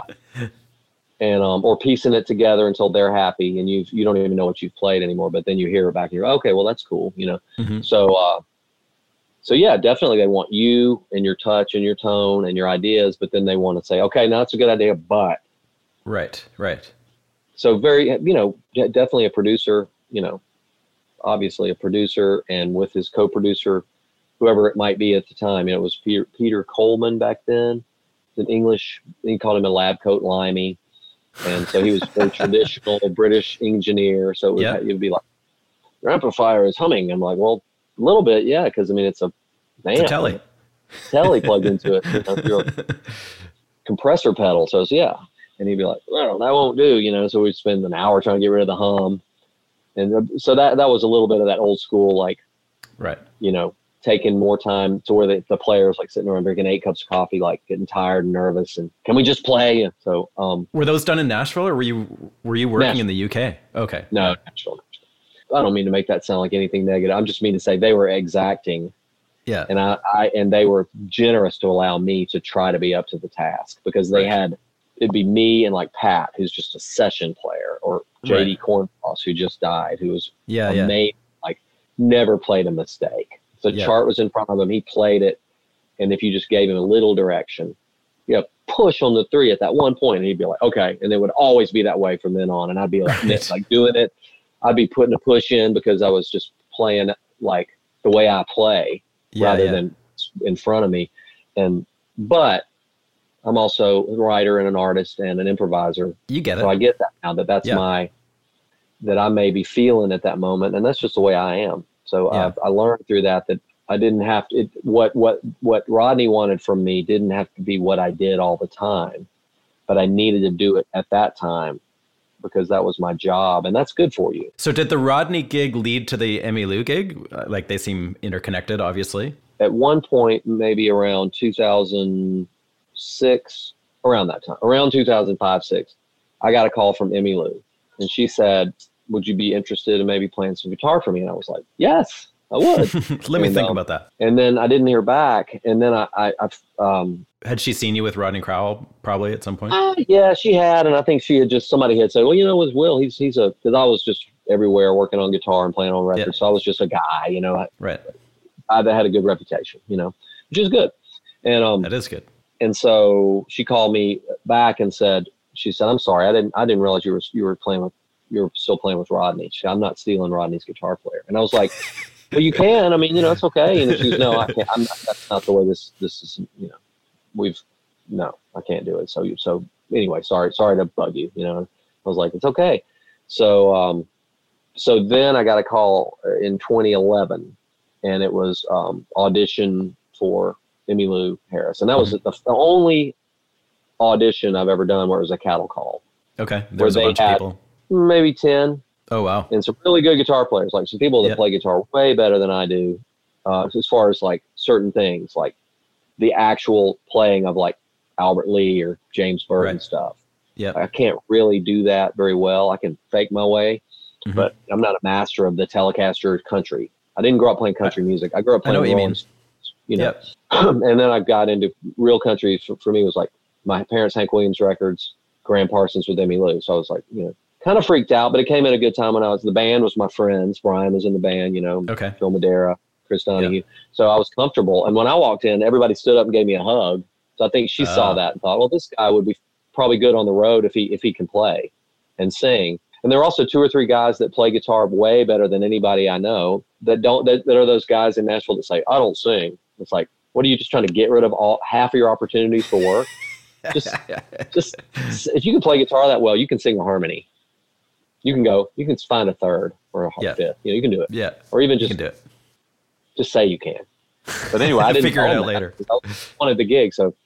And, um, or piecing it together until they're happy and you, you don't even know what you've played anymore, but then you hear it back and you're, okay, well, that's cool. You know? Mm-hmm. So, uh, So yeah, definitely they want you and your touch and your tone and your ideas, but then they want to say, okay, now that's a good idea, but. Right, right. So very, you know, definitely a producer, you know, obviously a producer and with his co-producer, whoever it might be at the time, you know, it was Peter, Peter Coleman back then, an English, he called him a lab coat limey. And so he was a very traditional British engineer. So it would, yeah. it would be like, your amplifier is humming. I'm like, well, a little bit, yeah, because I mean it's a man, it's a telly, telly plugged into it, you know, your compressor pedal. So it's, yeah, and he'd be like, "Well, that won't do," you know. So we'd spend an hour trying to get rid of the hum, and so that that was a little bit of that old school, like, right, you know, taking more time to where the, the players like sitting around drinking eight cups of coffee, like getting tired and nervous, and can we just play? And so, um, were those done in Nashville, or were you were you working Nashville. in the U K? Okay, no, Nashville. I don't mean to make that sound like anything negative. I'm just mean to say they were exacting. Yeah. And I, I and they were generous to allow me to try to be up to the task because they right. had, it'd be me and like Pat, who's just a session player, or J D right. Cornfrost, who just died, who was yeah, amazing, yeah. like never played a mistake. The yeah. chart was in front of him. He played it. And if you just gave him a little direction, you know, push on the three at that one point, and he'd be like, okay. And it would always be that way from then on. And I'd be like, right. like doing it. I'd be putting a push in because I was just playing like the way I play yeah, rather yeah. than in front of me. And, but I'm also a writer and an artist and an improviser. You get it. So I get that now that that's yeah. my, that I may be feeling at that moment. And that's just the way I am. So yeah. I've, I learned through that, that I didn't have to, it, what, what, what Rodney wanted from me didn't have to be what I did all the time, but I needed to do it at that time, because that was my job, and that's good for you. So did the Rodney gig lead to the Emmylou gig? Like they seem interconnected, obviously. At one point, maybe around two thousand six, around that time, around two thousand five, six, I got a call from Emmylou, and she said, would you be interested in maybe playing some guitar for me? And I was like, yes, I would. Let me and, think um, about that. And then I didn't hear back. And then I, I, I um, had she seen you with Rodney Crowell probably at some point? Uh, yeah, she had. And I think she had just, somebody had said, well, you know, with Will, he's, he's a, cause I was just everywhere working on guitar and playing on records. Yeah. So I was just a guy, you know, I, right. I, I had a good reputation, you know, which is good. And, um, that is good. And so she called me back and said, she said, I'm sorry. I didn't, I didn't realize you were, you were playing with, you were still playing with Rodney. She said, I'm not stealing Rodney's guitar player. And I was like, well, you can. I mean, you know, it's okay. And she was, no, I can't. I'm not, that's not the way this, this is, you know, we've, no, I can't do it. So, you, so anyway, sorry, sorry to bug you. You know, I was like, it's okay. So, um, so then I got a call in twenty eleven, and it was um, audition for Emmylou Harris, and that was mm-hmm. the, the only audition I've ever done where it was a cattle call. Okay, there was a bunch of people. Maybe ten. Oh wow! And some really good guitar players, like some people that yep. play guitar way better than I do, uh, as far as like certain things, like the actual playing of like Albert Lee or James Burton right. stuff. Yeah, I can't really do that very well. I can fake my way, mm-hmm. but I'm not a master of the Telecaster country. I didn't grow up playing country music. I grew up playing. I know what you mean. You know, yep. And then I got into real country. For, for me, was like my parents' Hank Williams records, Graham Parsons with Emmylou. So I was like, you know, kind of freaked out, but it came at a good time when I was, the band was my friends. Brian was in the band, you know, okay. Phil Madera, Chris Donahue. Yep. So I was comfortable. And when I walked in, everybody stood up and gave me a hug. So I think she uh, saw that and thought, well, this guy would be probably good on the road if he, if he can play and sing. And there are also two or three guys that play guitar way better than anybody I know that don't, that, that are those guys in Nashville that say, I don't sing. It's like, what are you just trying to get rid of all half of your opportunities for work? Just, just if you can play guitar that well, you can sing a harmony. You can go, you can find a third or a yeah. fifth. You know, you can do it. Yeah. Or even just you can do it. Just say you can. But anyway, I didn't figure it out later. I wanted the gig. So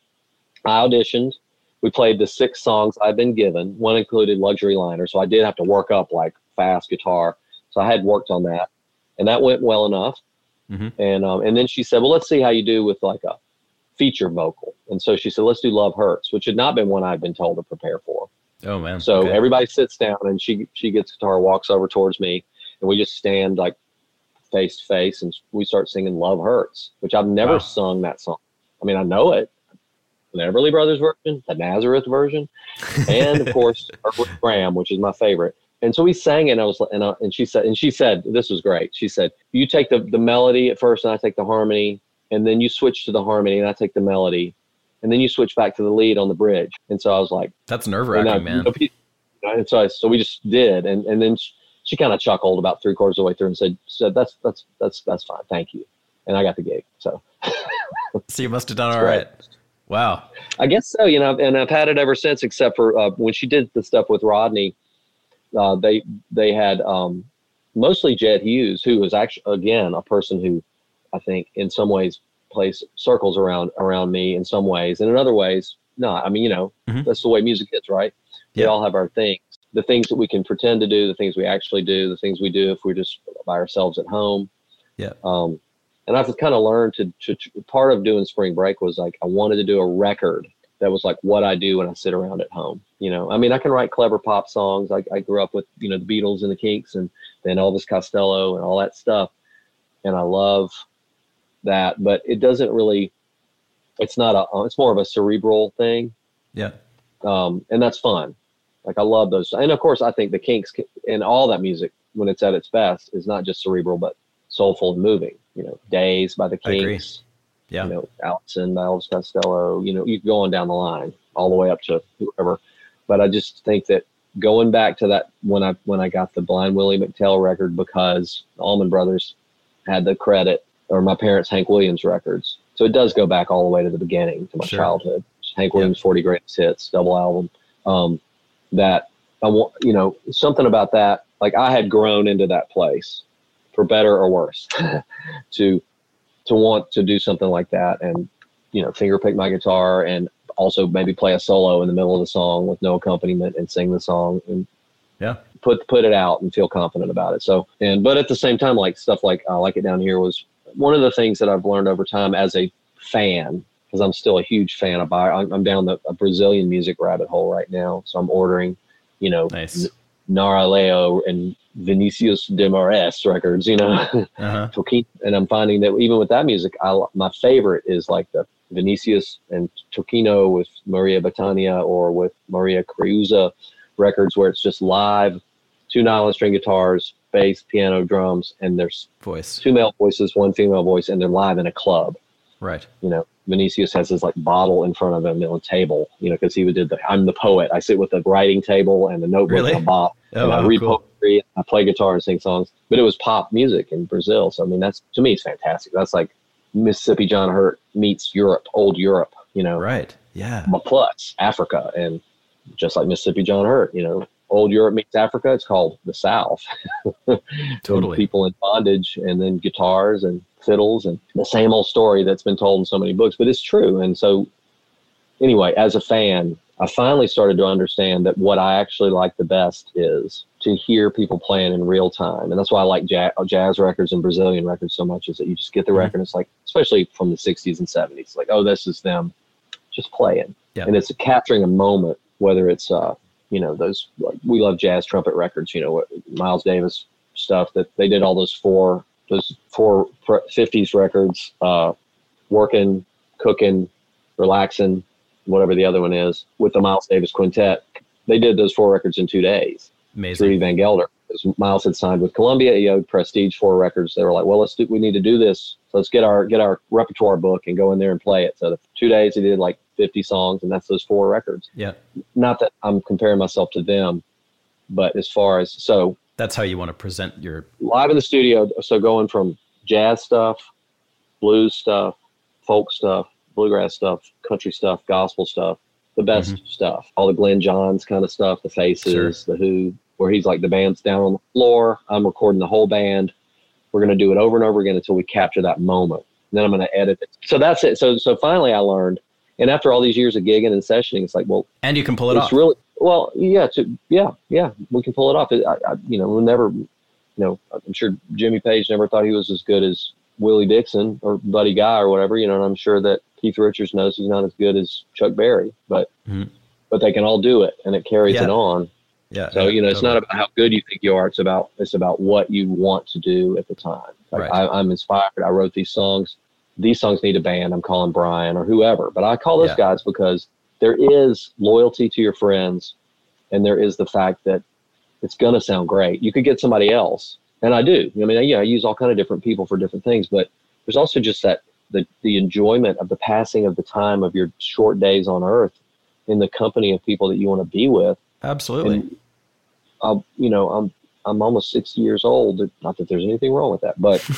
I auditioned. We played the six songs I'd been given. One included Luxury Liner. So I did have to work up like fast guitar. So I had worked on that. And that went well enough. Mm-hmm. And um, and then she said, well, let's see how you do with like a feature vocal. And so she said, let's do Love Hurts, which had not been one I'd been told to prepare for. Oh, man. So okay. everybody sits down, and she she gets guitar, walks over towards me, and we just stand like face to face, and we start singing Love Hurts, which I've never wow. sung that song. I mean, I know it. The Everly Brothers version, the Nazareth version, and of course, Earth Graham, which is my favorite. And so we sang it, and I was, and, I, and she said, and she said, this was great. She said, you take the, the melody at first, and I take the harmony, and then you switch to the harmony, and I take the melody, and then you switch back to the lead on the bridge. And so I was like, that's nerve wracking, man. You know, and so I, so we just did, and and then she, she kind of chuckled about three quarters of the way through and said, said that's that's that's that's fine, thank you, and I got the gig. So, so you must have done all right. Wow. I guess so, you know, and I've had it ever since, except for uh, when she did the stuff with Rodney. Uh, they they had um, mostly Jed Hughes, who was actually, again, a person who I think in some ways plays circles around around me in some ways, and in other ways, not. I mean, you know, mm-hmm. that's the way music is, right? We yep. all have our things, the things that we can pretend to do, the things we actually do, the things we do if we're just by ourselves at home. Yeah. Um, and I've kind of learned to, to, to, part of doing Spring Break was like, I wanted to do a record that was like what I do when I sit around at home. You know, I mean, I can write clever pop songs. I, I grew up with, you know, the Beatles and the Kinks and then Elvis Costello and all that stuff. And I love that, but it doesn't really, it's not a, it's more of a cerebral thing. Yeah. Um, and that's fun. Like I love those. And of course, I think the Kinks and all that music, when it's at its best, is not just cerebral, but soulful and moving. You know, Days by the Kinks. Yeah. You know, Allison by Elvis Costello. You know, you go on down the line all the way up to whoever. But I just think that going back to that when I when I got the Blind Willie McTell record, because the Allman Brothers had the credit, or my parents' Hank Williams records. So it does go back all the way to the beginning, to my sure. childhood. Hank Williams, yep. forty Greatest Hits, double album. Um, that I want, you know, something about that. Like I had grown into that place, for better or worse, to to want to do something like that, and you know, finger pick my guitar, and also maybe play a solo in the middle of the song with no accompaniment and sing the song, and yeah, put put it out and feel confident about it. So, and but at the same time, like stuff like I Like It Down Here was one of the things that I've learned over time as a fan. Because I'm still a huge fan of, I'm down the a Brazilian music rabbit hole right now. So I'm ordering, you know, nice. Nara Leo and Vinicius de Moraes records, you know, uh-huh. and I'm finding that even with that music, I, my favorite is like the Vinicius and Toquino with Maria Bethânia or with Maria Creuza records, where it's just live, two nylon string guitars, bass, piano, drums, and there's voice, two male voices, one female voice, and they're live in a club. Right. You know, Vinicius has his like bottle in front of him on a table, you know, because he would did the, I'm the poet. I sit with the writing table and the notebook really? and a bottle. Oh, and wow, I read cool. poetry, I play guitar and sing songs. But it was pop music in Brazil. So, I mean, that's, to me, it's fantastic. That's like Mississippi John Hurt meets Europe, old Europe, you know. Right. Yeah. But plus Africa, and just like Mississippi John Hurt, you know, old Europe meets Africa. It's called the South. Totally. People in bondage, and then guitars and fiddles, and the same old story that's been told in so many books, but it's true. And so anyway, as a fan, I finally started to understand that what I actually like the best is to hear people playing in real time. And that's why I like jazz, jazz records and Brazilian records so much, is that you just get the mm-hmm. record. It's like, especially from the sixties and seventies, like, oh, this is them just playing. Yeah. And it's capturing a moment, whether it's, uh, you know, those, like, we love jazz trumpet records, you know, Miles Davis stuff that they did all those four, those four fifties records, uh, Working, Cooking, Relaxing, whatever the other one is, with the Miles Davis Quintet. They did those four records in two days. Amazing. Rudy Van Gelder. Miles had signed with Columbia. He owed Prestige four records. They were like, well, let's do, we need to do this. So let's get our, get our repertoire book and go in there and play it. So the two days he did like fifty songs, and that's those four records. Yeah. Not that I'm comparing myself to them, but as far as, so that's how you want to present your live in the studio. So going from jazz stuff, blues stuff, folk stuff, bluegrass stuff, country stuff, gospel stuff, the best mm-hmm. stuff, all the Glenn Johns kind of stuff, the Faces, sure. the Who, where he's like, the band's down on the floor, I'm recording the whole band. We're going to do it over and over again until we capture that moment. And then I'm going to edit it. So that's it. So, so finally I learned, and after all these years of gigging and sessioning, it's like, well, and you can pull it it's off. Really, well, yeah, to, yeah, yeah, we can pull it off. I, I, you know, we'll never, you know, I'm sure Jimmy Page never thought he was as good as Willie Dixon or Buddy Guy or whatever, you know, and I'm sure that Keith Richards knows he's not as good as Chuck Berry, but, mm-hmm. but they can all do it, and it carries yeah. it on. Yeah. So, yeah, you know, it's totally. not about how good you think you are. It's about, it's about what you want to do at the time. Like right. I, I'm inspired. I wrote these songs. These songs need a band. I'm calling Brian or whoever, but I call those yeah. guys because there is loyalty to your friends. And there is the fact that it's going to sound great. You could get somebody else. And I do. I mean, yeah, I use all kind of different people for different things, but there's also just that, the, the enjoyment of the passing of the time of your short days on earth in the company of people that you want to be with. Absolutely. And, uh, you know, I'm, I'm almost sixty years old. Not that there's anything wrong with that, but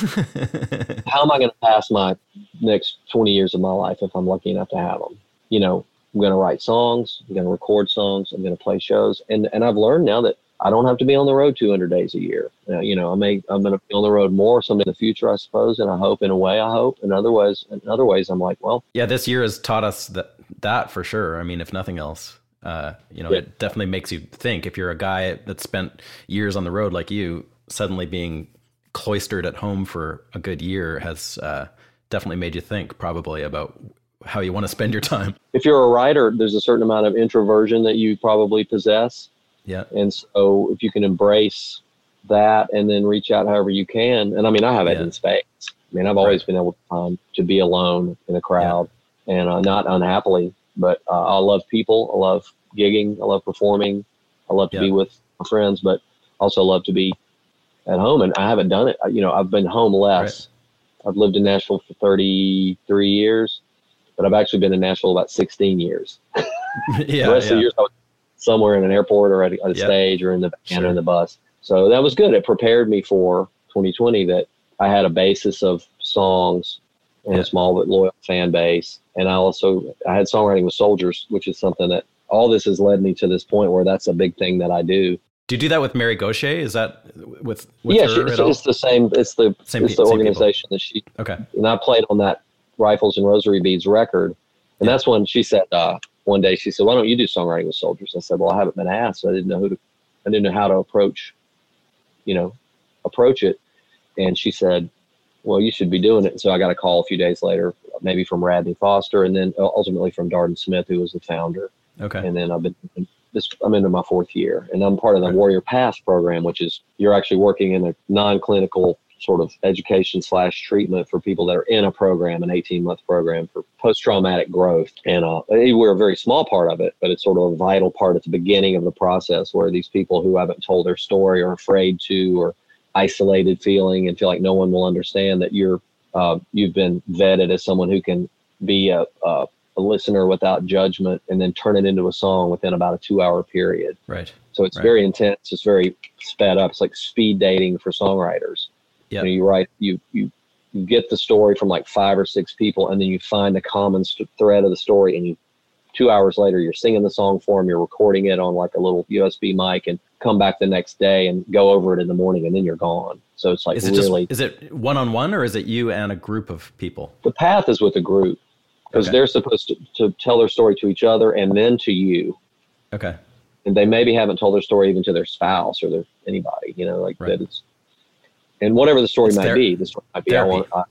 how am I going to pass my next twenty years of my life if I'm lucky enough to have them? You know, I'm going to write songs. I'm going to record songs. I'm going to play shows. And, and I've learned now that I don't have to be on the road two hundred days a year. Uh, you know, I may, I'm going to be on the road more someday in the future, I suppose. And I hope in a way, I hope in other ways, in other ways, I'm like, well, yeah, this year has taught us that, that for sure. I mean, if nothing else, uh, you know, yeah. it definitely makes you think. If you're a guy that spent years on the road like you, suddenly being cloistered at home for a good year has uh, definitely made you think probably about how you want to spend your time. If you're a writer, there's a certain amount of introversion that you probably possess. Yeah. And so if you can embrace that and then reach out however you can. And I mean, I have it yeah. in spades. I mean, I've always right. been able to, um, to be alone in a crowd yeah. and uh, not unhappily, but uh, I love people. I love gigging. I love performing. I love to yeah. be with my friends, but also love to be at home. And I haven't done it. You know, I've been home less. Right. I've lived in Nashville for thirty-three years, but I've actually been in Nashville about sixteen years. yeah, the rest yeah. of the years I was somewhere in an airport or at a, at a yep. stage or in the van sure. or in the bus. So that was good. It prepared me for twenty twenty that I had a basis of songs and yeah. a small but loyal fan base. And I also, I had songwriting with soldiers, which is something that all this has led me to this point where that's a big thing that I do. Do you do that with Mary Gauthier? Is that with, with yeah, her she, at it's, all? it's the same. It's the, same, it's the same organization people. that she, okay. and I played on that Rifles and Rosary Beads record. And yeah. that's when she said, uh, one day she said, why don't you do songwriting with soldiers? I said, well, I haven't been asked. So I didn't know who to, I didn't know how to approach, you know, approach it. And she said, well, you should be doing it. And so I got a call a few days later, maybe from Radney Foster, and then ultimately from Darden Smith, who was the founder. Okay. And then I've been, this, I'm into my fourth year, and I'm part of the right. Warrior Path program, which is you're actually working in a non-clinical sort of education slash treatment for people that are in a program, an eighteen month program for post-traumatic growth. And uh, we're a very small part of it, but it's sort of a vital part at the beginning of the process where these people who haven't told their story or afraid to, or isolated feeling and feel like no one will understand that you're, uh, you've been vetted as someone who can be a, a, a listener without judgment and then turn it into a song within about a two hour period. Right. So it's right. very intense. It's very sped up. It's like speed dating for songwriters. Yep. You know, you write, you, you, you get the story from like five or six people, and then you find the common st- thread of the story, and you, two hours later, you're singing the song for them, you're recording it on like a little U S B mic, and come back the next day and go over it in the morning, and then you're gone. So it's like is it really. Just, is it one-on-one, or is it you and a group of people? The path is with a group, because okay. they're supposed to, to tell their story to each other and then to you. Okay. And they maybe haven't told their story even to their spouse or their anybody, you know, like right. that. It's, and whatever the story it's might ther- be, the story might be, I want, I,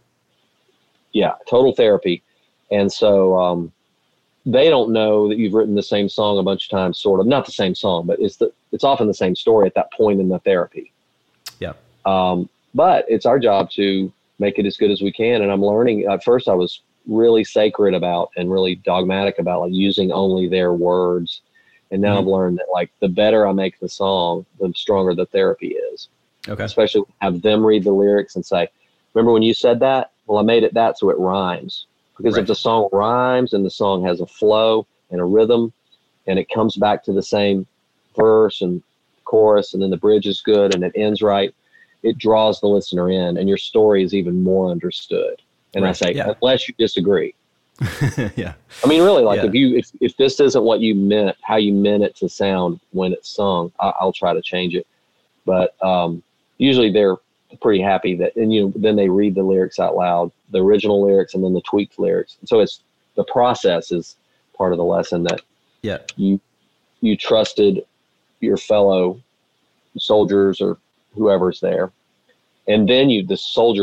yeah, total therapy. And so um, they don't know that you've written the same song a bunch of times, sort of, not the same song, but it's the, it's often the same story at that point in the therapy. Yeah. Um, but it's our job to make it as good as we can. And I'm learning, at first I was really sacred about and really dogmatic about like using only their words. And now mm-hmm. I've learned that like the better I make the song, the stronger the therapy is. Okay. Especially have them read the lyrics and say, remember when you said that? Well, I made it that so it rhymes. Because right. if the song rhymes and the song has a flow and a rhythm and it comes back to the same verse and chorus and then the bridge is good and it ends right, it draws the listener in and your story is even more understood. And right. I say, yeah. unless you disagree. yeah. I mean, really, like yeah. if you if, if this isn't what you meant, how you meant it to sound when it's sung, I, I'll try to change it. But um, usually they're pretty happy that, and you know, then they read the lyrics out loud, the original lyrics, and then the tweaked lyrics. So it's the process is part of the lesson that yeah you you trusted your fellow soldiers or whoever's there, and then you the soldier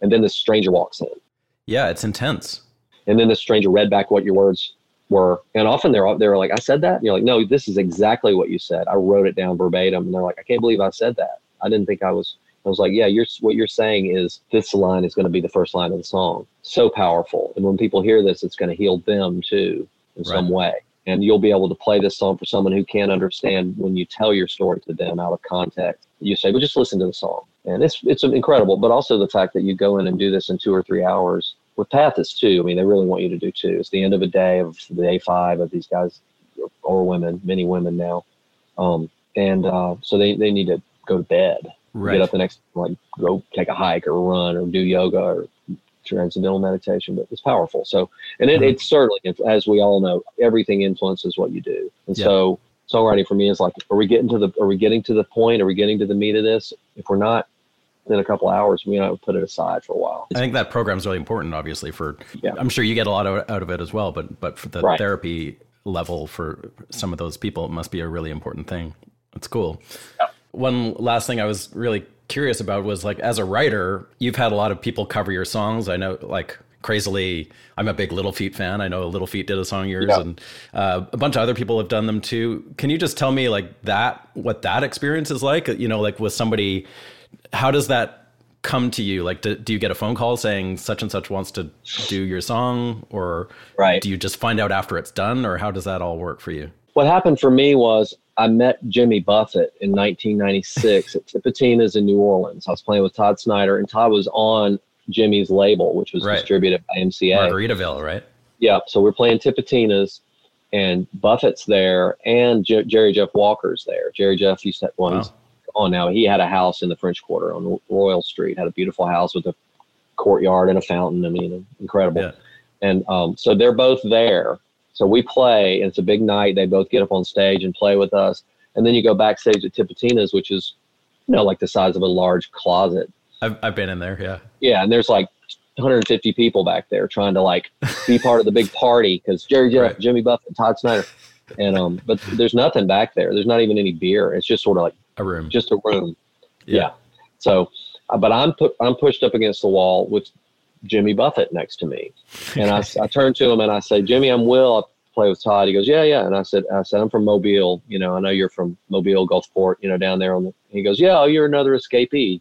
And then this stranger walks in. Yeah, it's intense. And then the stranger read back what your words were. And often they're, they're like, I said that? And you're like, no, this is exactly what you said. I wrote it down verbatim. And they're like, I can't believe I said that. I didn't think I was, I was like, yeah, you're, what you're saying is this line is going to be the first line of the song. So powerful. And when people hear this, it's going to heal them too in some way. And you'll be able to play this song for someone who can't understand when you tell your story to them out of context. You say, well, just listen to the song. And it's it's incredible. But also the fact that you go in and do this in two or three hours. With Pathos too, I mean, they really want you to do two. It's the end of a day of the day five of these guys, or women, many women now. Um, and uh, so they, they need to go to bed. Right. Get up the next, like go take a hike or run or do yoga or transcendental meditation, but it's powerful. So, and it, mm-hmm. it's certainly, as we all know, everything influences what you do. And yep. so songwriting for me is like, are we getting to the, are we getting to the point? Are we getting to the meat of this? If we're not, in a couple of hours, we know, put it aside for a while. I think that program is really important, obviously, for, yeah. I'm sure you get a lot of, out of it as well, but, but for the right. therapy level for some of those people, it must be a really important thing. It's cool. Yeah. One last thing I was really curious about was, like, as a writer, you've had a lot of people cover your songs. I know, like, crazily, I'm a big Little Feat fan. I know Little Feat did a song of yours, yeah. and uh, a bunch of other people have done them too. Can you just tell me, like, that, what that experience is like? You know, like with somebody, how does that come to you? Like, do, do you get a phone call saying such and such wants to do your song, or right. do you just find out after it's done, or how does that all work for you? What happened for me was I met Jimmy Buffett in nineteen ninety-six at Tipitina's in New Orleans. I was playing with Todd Snyder, and Todd was on Jimmy's label, which was right. distributed by M C A. Margaritaville, right? Yeah. So we're playing Tipitina's, and Buffett's there, and J- Jerry Jeff Walker's there. Jerry Jeff used to have one. Wow. On now, he had a house in the French Quarter on Royal Street. Had a beautiful house with a courtyard and a fountain. I mean, incredible. Yeah. And um, so they're both there. So we play, and it's a big night. They both get up on stage and play with us. And then you go backstage at Tipitina's, which is, you know, like the size of a large closet. I've I've been in there, yeah. Yeah, and there's like one hundred fifty people back there trying to like be part of the big party because Jerry Jeff, right. Jimmy Buffett, Todd Snyder, and um, but there's nothing back there. There's not even any beer. It's just sort of like a room, just a room. Yeah. yeah. So, uh, but I'm put I'm pushed up against the wall with Jimmy Buffett next to me, and I I turn to him and I say, Jimmy, I'm Will. I play with Todd. He goes, yeah, yeah. And I said, I said, I'm from Mobile. You know, I know you're from Mobile, Gulfport. You know, down there on the. He goes, yeah, oh, you're another escapee.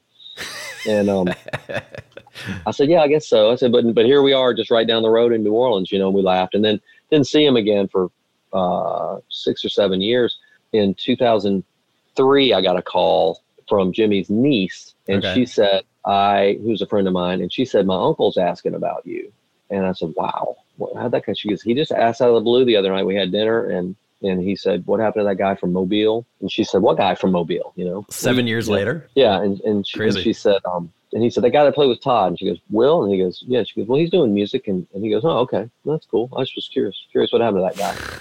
And um, I said, yeah, I guess so. I said, but but here we are, just right down the road in New Orleans. You know, we laughed, and then didn't see him again for uh, six or seven years. In two thousand three, I got a call from Jimmy's niece, and okay. she said, I, who's a friend of mine, and she said, my uncle's asking about you. And I said, wow, what, how'd that come? She goes, he just asked out of the blue the other night. We had dinner, and and he said, what happened to that guy from Mobile? And she said, what guy from Mobile? You know, seven years yeah. later. Yeah. And, and, she, and she said, um, and he said, that guy that played with Todd. And she goes, Will? And he goes, yeah. She goes, well, he's doing music. And, and he goes, oh, okay, that's cool. I was just curious, curious what happened to that guy.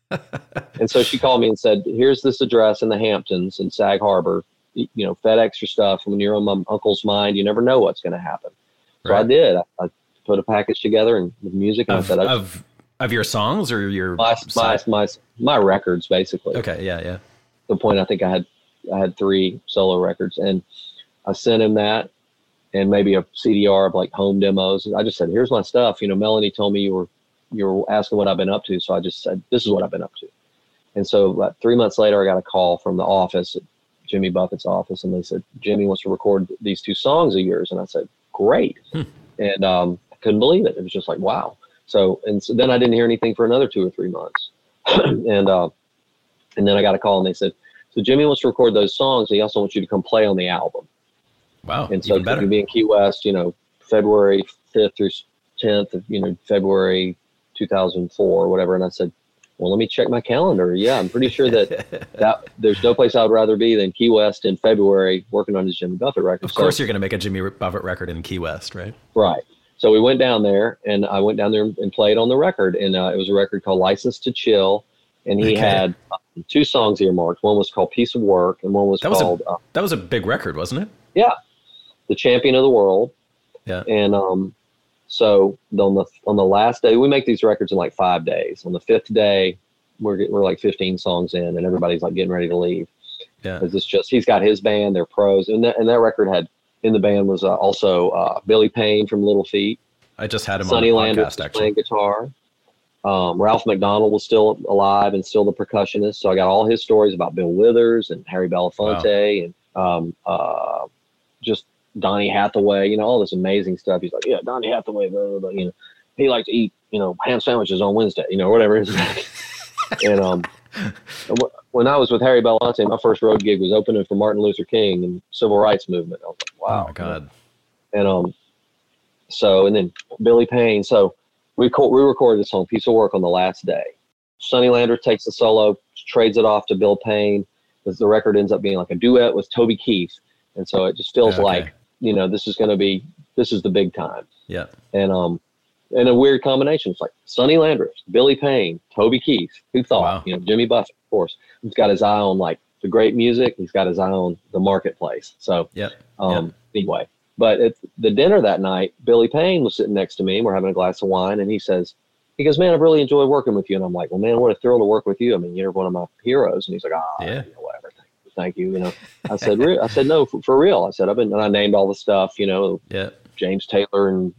And so she called me and said, here's this address in the Hamptons in Sag Harbor, you know, FedEx your stuff. When you're on my uncle's mind, you never know what's going to happen. So right. I did. I, I put a package together and with music. And of, I said, I, of, of your songs or your my, my, my, my records, basically. Okay. Yeah. Yeah. At the point, I think I had, I had three solo records, and I sent him that and maybe a C D R of like home demos. I just said, here's my stuff. You know, Melanie told me you were, you were asking what I've been up to. So I just said, this is what I've been up to. And so about three months later, I got a call from the office, Jimmy Buffett's office. And they said, Jimmy wants to record these two songs of yours. And I said, great. Hmm. And um, I couldn't believe it. It was just like, wow. So, and so then I didn't hear anything for another two or three months. and, uh, and then I got a call and they said, so Jimmy wants to record those songs. And he also wants you to come play on the album. Wow. And so even better. You'll be in Key West, you know, February fifth through tenth of, you know, February two thousand four or whatever. And I said, well, let me check my calendar. Yeah, I'm pretty sure that, that there's no place I would rather be than Key West in February working on his Jimmy Buffett record. Of course, so, you're going to make a Jimmy Buffett record in Key West, right? Right. So we went down there, and I went down there and played on the record. And uh, it was a record called License to Chill. And he okay. had uh, two songs earmarked. One was called Piece of Work, and one was that called... Was a, uh, that was a big record, wasn't it? Yeah. The Champion of the World. Yeah. And um, so on the on the last day, we make these records in like five days. On the fifth day, we're we're like fifteen songs in, and everybody's like getting ready to leave. Yeah. It's just he's got his band, they're pros, and that and that record had in the band was uh, also uh, Billy Payne from Little Feat. I just had him Sonny on the Landers podcast, was actually. playing guitar. Um, Ralph McDonald was still alive and still the percussionist. So I got all his stories about Bill Withers and Harry Belafonte wow. and um, uh, just Donny Hathaway, you know, all this amazing stuff. He's like, yeah, Donny Hathaway, blah, blah, blah, you know, he liked to eat, you know, ham sandwiches on Wednesday, you know, whatever it is. and um, when I was with Harry Belafonte, my first road gig was opening for Martin Luther King and civil rights movement. I was like, wow. Oh, my God. And um, so, and then Billy Payne. So, We, co- we recorded this song, Piece of Work, on the last day. Sonny Landers takes the solo, trades it off to Bill Payne, because the record ends up being like a duet with Toby Keith. And so it just feels okay. like, you know, this is going to be, this is the big time. Yeah. And um, and a weird combination. It's like Sonny Landers, Billy Payne, Toby Keith. Who thought? Wow. You know, Jimmy Buffett, of course. He's got his eye on like the great music. He's got his eye on the marketplace. So, yeah. Um, yep. anyway. But at the dinner that night, Billy Payne was sitting next to me, and we're having a glass of wine, and he says, he goes, man, I've really enjoyed working with you. And I'm like, well, man, what a thrill to work with you. I mean, you're one of my heroes. And he's like, ah, oh, yeah. you know, whatever. Thank you. Thank you. You know, I said, Re-? I said, no, for, for real. I said, I've been, and I named all the stuff, you know, yeah. James Taylor and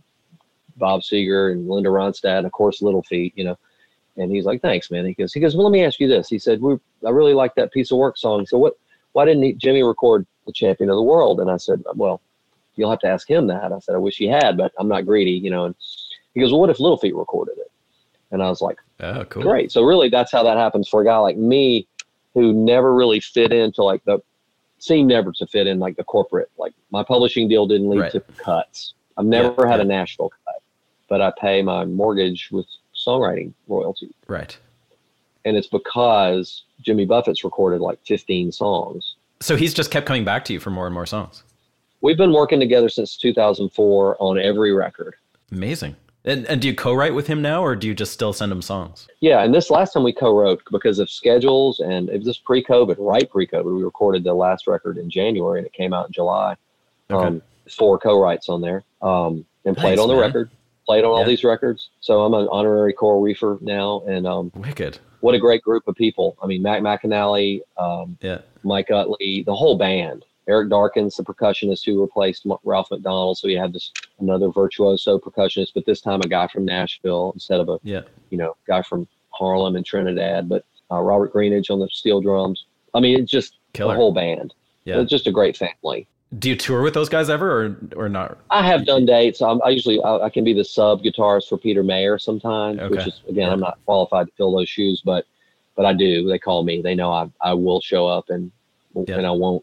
Bob Seger and Linda Ronstadt, and of course, Little Feat, you know. And he's like, thanks, man. He goes, he goes, well, let me ask you this. He said, we, I really like that Piece of Work song. So what, why didn't he, Jimmy record The Champion of the World? And I said, well, you'll have to ask him that. I said, I wish he had, but I'm not greedy, you know. And he goes, well, what if Little Feat recorded it? And I was like, oh, cool. Great. So really that's how that happens for a guy like me who never really fit into like the, seemed never to fit in like the corporate, like my publishing deal didn't lead right. to cuts. I've never yeah, had yeah. a Nashville cut, but I pay my mortgage with songwriting royalties. Right. And it's because Jimmy Buffett's recorded like fifteen songs. So he's just kept coming back to you for more and more songs. We've been working together since two thousand four on every record. Amazing. And, and do you co-write with him now, or do you just still send him songs? Yeah, and this last time we co-wrote because of schedules, and it was just pre-COVID, right pre-COVID. We recorded the last record in January, and it came out in July. Okay. Um, four co-writes on there, um, and played nice, on the man. record, played on all yeah. these records. So I'm an honorary Coral Reefer now, and um, wicked. What a great group of people. I mean, Mac McAnally, um, yeah. Mike Utley, the whole band. Eric Darkins, the percussionist who replaced Ralph McDonald. So you had this another virtuoso percussionist, but this time a guy from Nashville instead of a yeah. you know guy from Harlem and Trinidad. But uh, Robert Greenidge on the steel drums. I mean, it's just Killer. The whole band. Yeah, it's just a great family. Do you tour with those guys ever, or or not? I have done dates. I'm, I usually I, I can be the sub guitarist for Peter Mayer sometimes, okay. which is again yeah. I'm not qualified to fill those shoes, but but I do. They call me. They know I I will show up and yeah. and I won't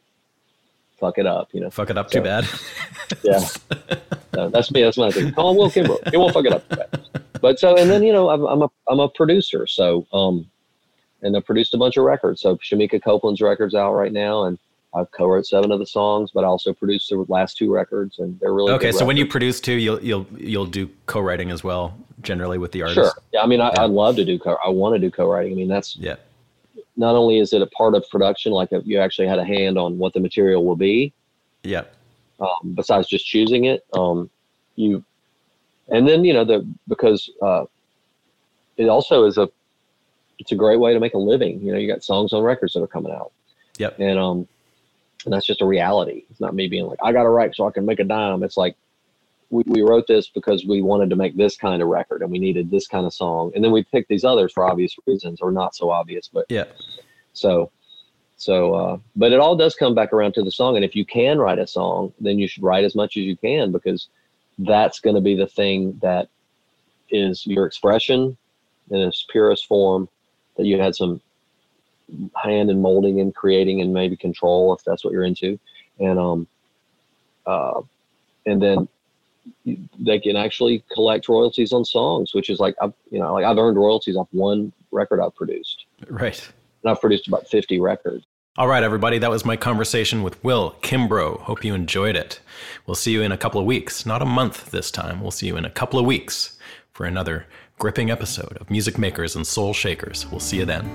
fuck it up, you know. Fuck it up so, too bad. yeah, so that's me. That's my thing. Call him Will Kimbrough. He won't fuck it up too bad. But so and then you know I'm, I'm a I'm a producer, so um, and I produced a bunch of records. So Shamika Copeland's record's out right now, and I've co-wrote seven of the songs, but I also produced the last two records, and they're really okay. good So records. when you produce too, you'll you'll you'll do co-writing as well, generally with the artist. Sure. Yeah. I mean, I, yeah. I love to do co. I want to do co-writing. I mean, that's yeah. Not only is it a part of production, like if you actually had a hand on what the material will be. Yeah. Um, besides just choosing it, um, you, and then you know the because uh, it also is a, it's a great way to make a living. You know, you got songs on records that are coming out. Yep. And um, and that's just a reality. It's not me being like I got to write so I can make a dime. It's like we we wrote this because we wanted to make this kind of record and we needed this kind of song, and then we picked these others for obvious reasons or not so obvious, but yeah. So. So, uh, but it all does come back around to the song. And if you can write a song, then you should write as much as you can, because that's going to be the thing that is your expression in its purest form, that you had some hand in molding and creating and maybe control, if that's what you're into. And, um, uh, and then they can actually collect royalties on songs, which is like, I've, you know, like I've earned royalties off one record I've produced. Right. And I've produced about fifty records. All right, everybody, that was my conversation with Will Kimbrough. Hope you enjoyed it. We'll see you in a couple of weeks, not a month this time. We'll see you in a couple of weeks for another gripping episode of Music Makers and Soul Shakers. We'll see you then.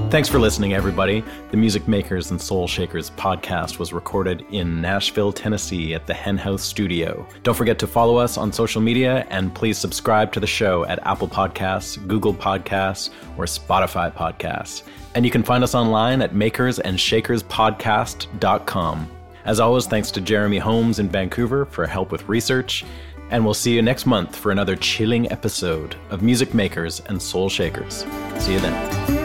Thanks for listening, everybody. The Music Makers and Soul Shakers podcast was recorded in Nashville, Tennessee at the Hen House Studio. Don't forget to follow us on social media, and please subscribe to the show at Apple Podcasts, Google Podcasts, or Spotify Podcasts. And you can find us online at makers and shakers podcast dot com. As always, thanks to Jeremy Holmes in Vancouver for help with research. And we'll see you next month for another chilling episode of Music Makers and Soul Shakers. See you then.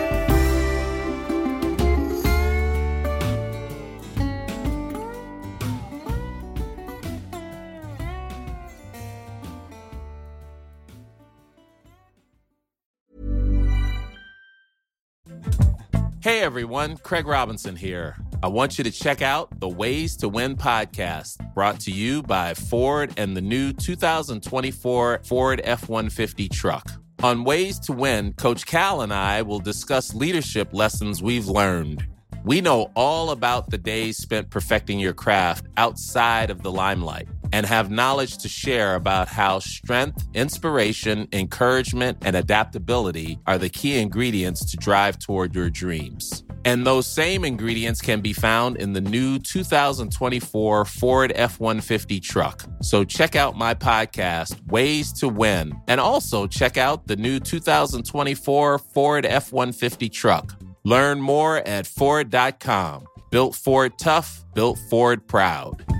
Hey everyone, Craig Robinson here. I want you to check out the Ways to Win podcast, brought to you by Ford and the new two thousand twenty-four Ford F one fifty truck. On Ways to Win, Coach Cal and I will discuss leadership lessons we've learned. We know all about the days spent perfecting your craft outside of the limelight and have knowledge to share about how strength, inspiration, encouragement, and adaptability are the key ingredients to drive toward your dreams. And those same ingredients can be found in the new two thousand twenty-four Ford F one fifty truck. So check out my podcast, Ways to Win, and also check out the new two thousand twenty-four Ford F one fifty truck. Learn more at Ford dot com. Built Ford tough, built Ford proud.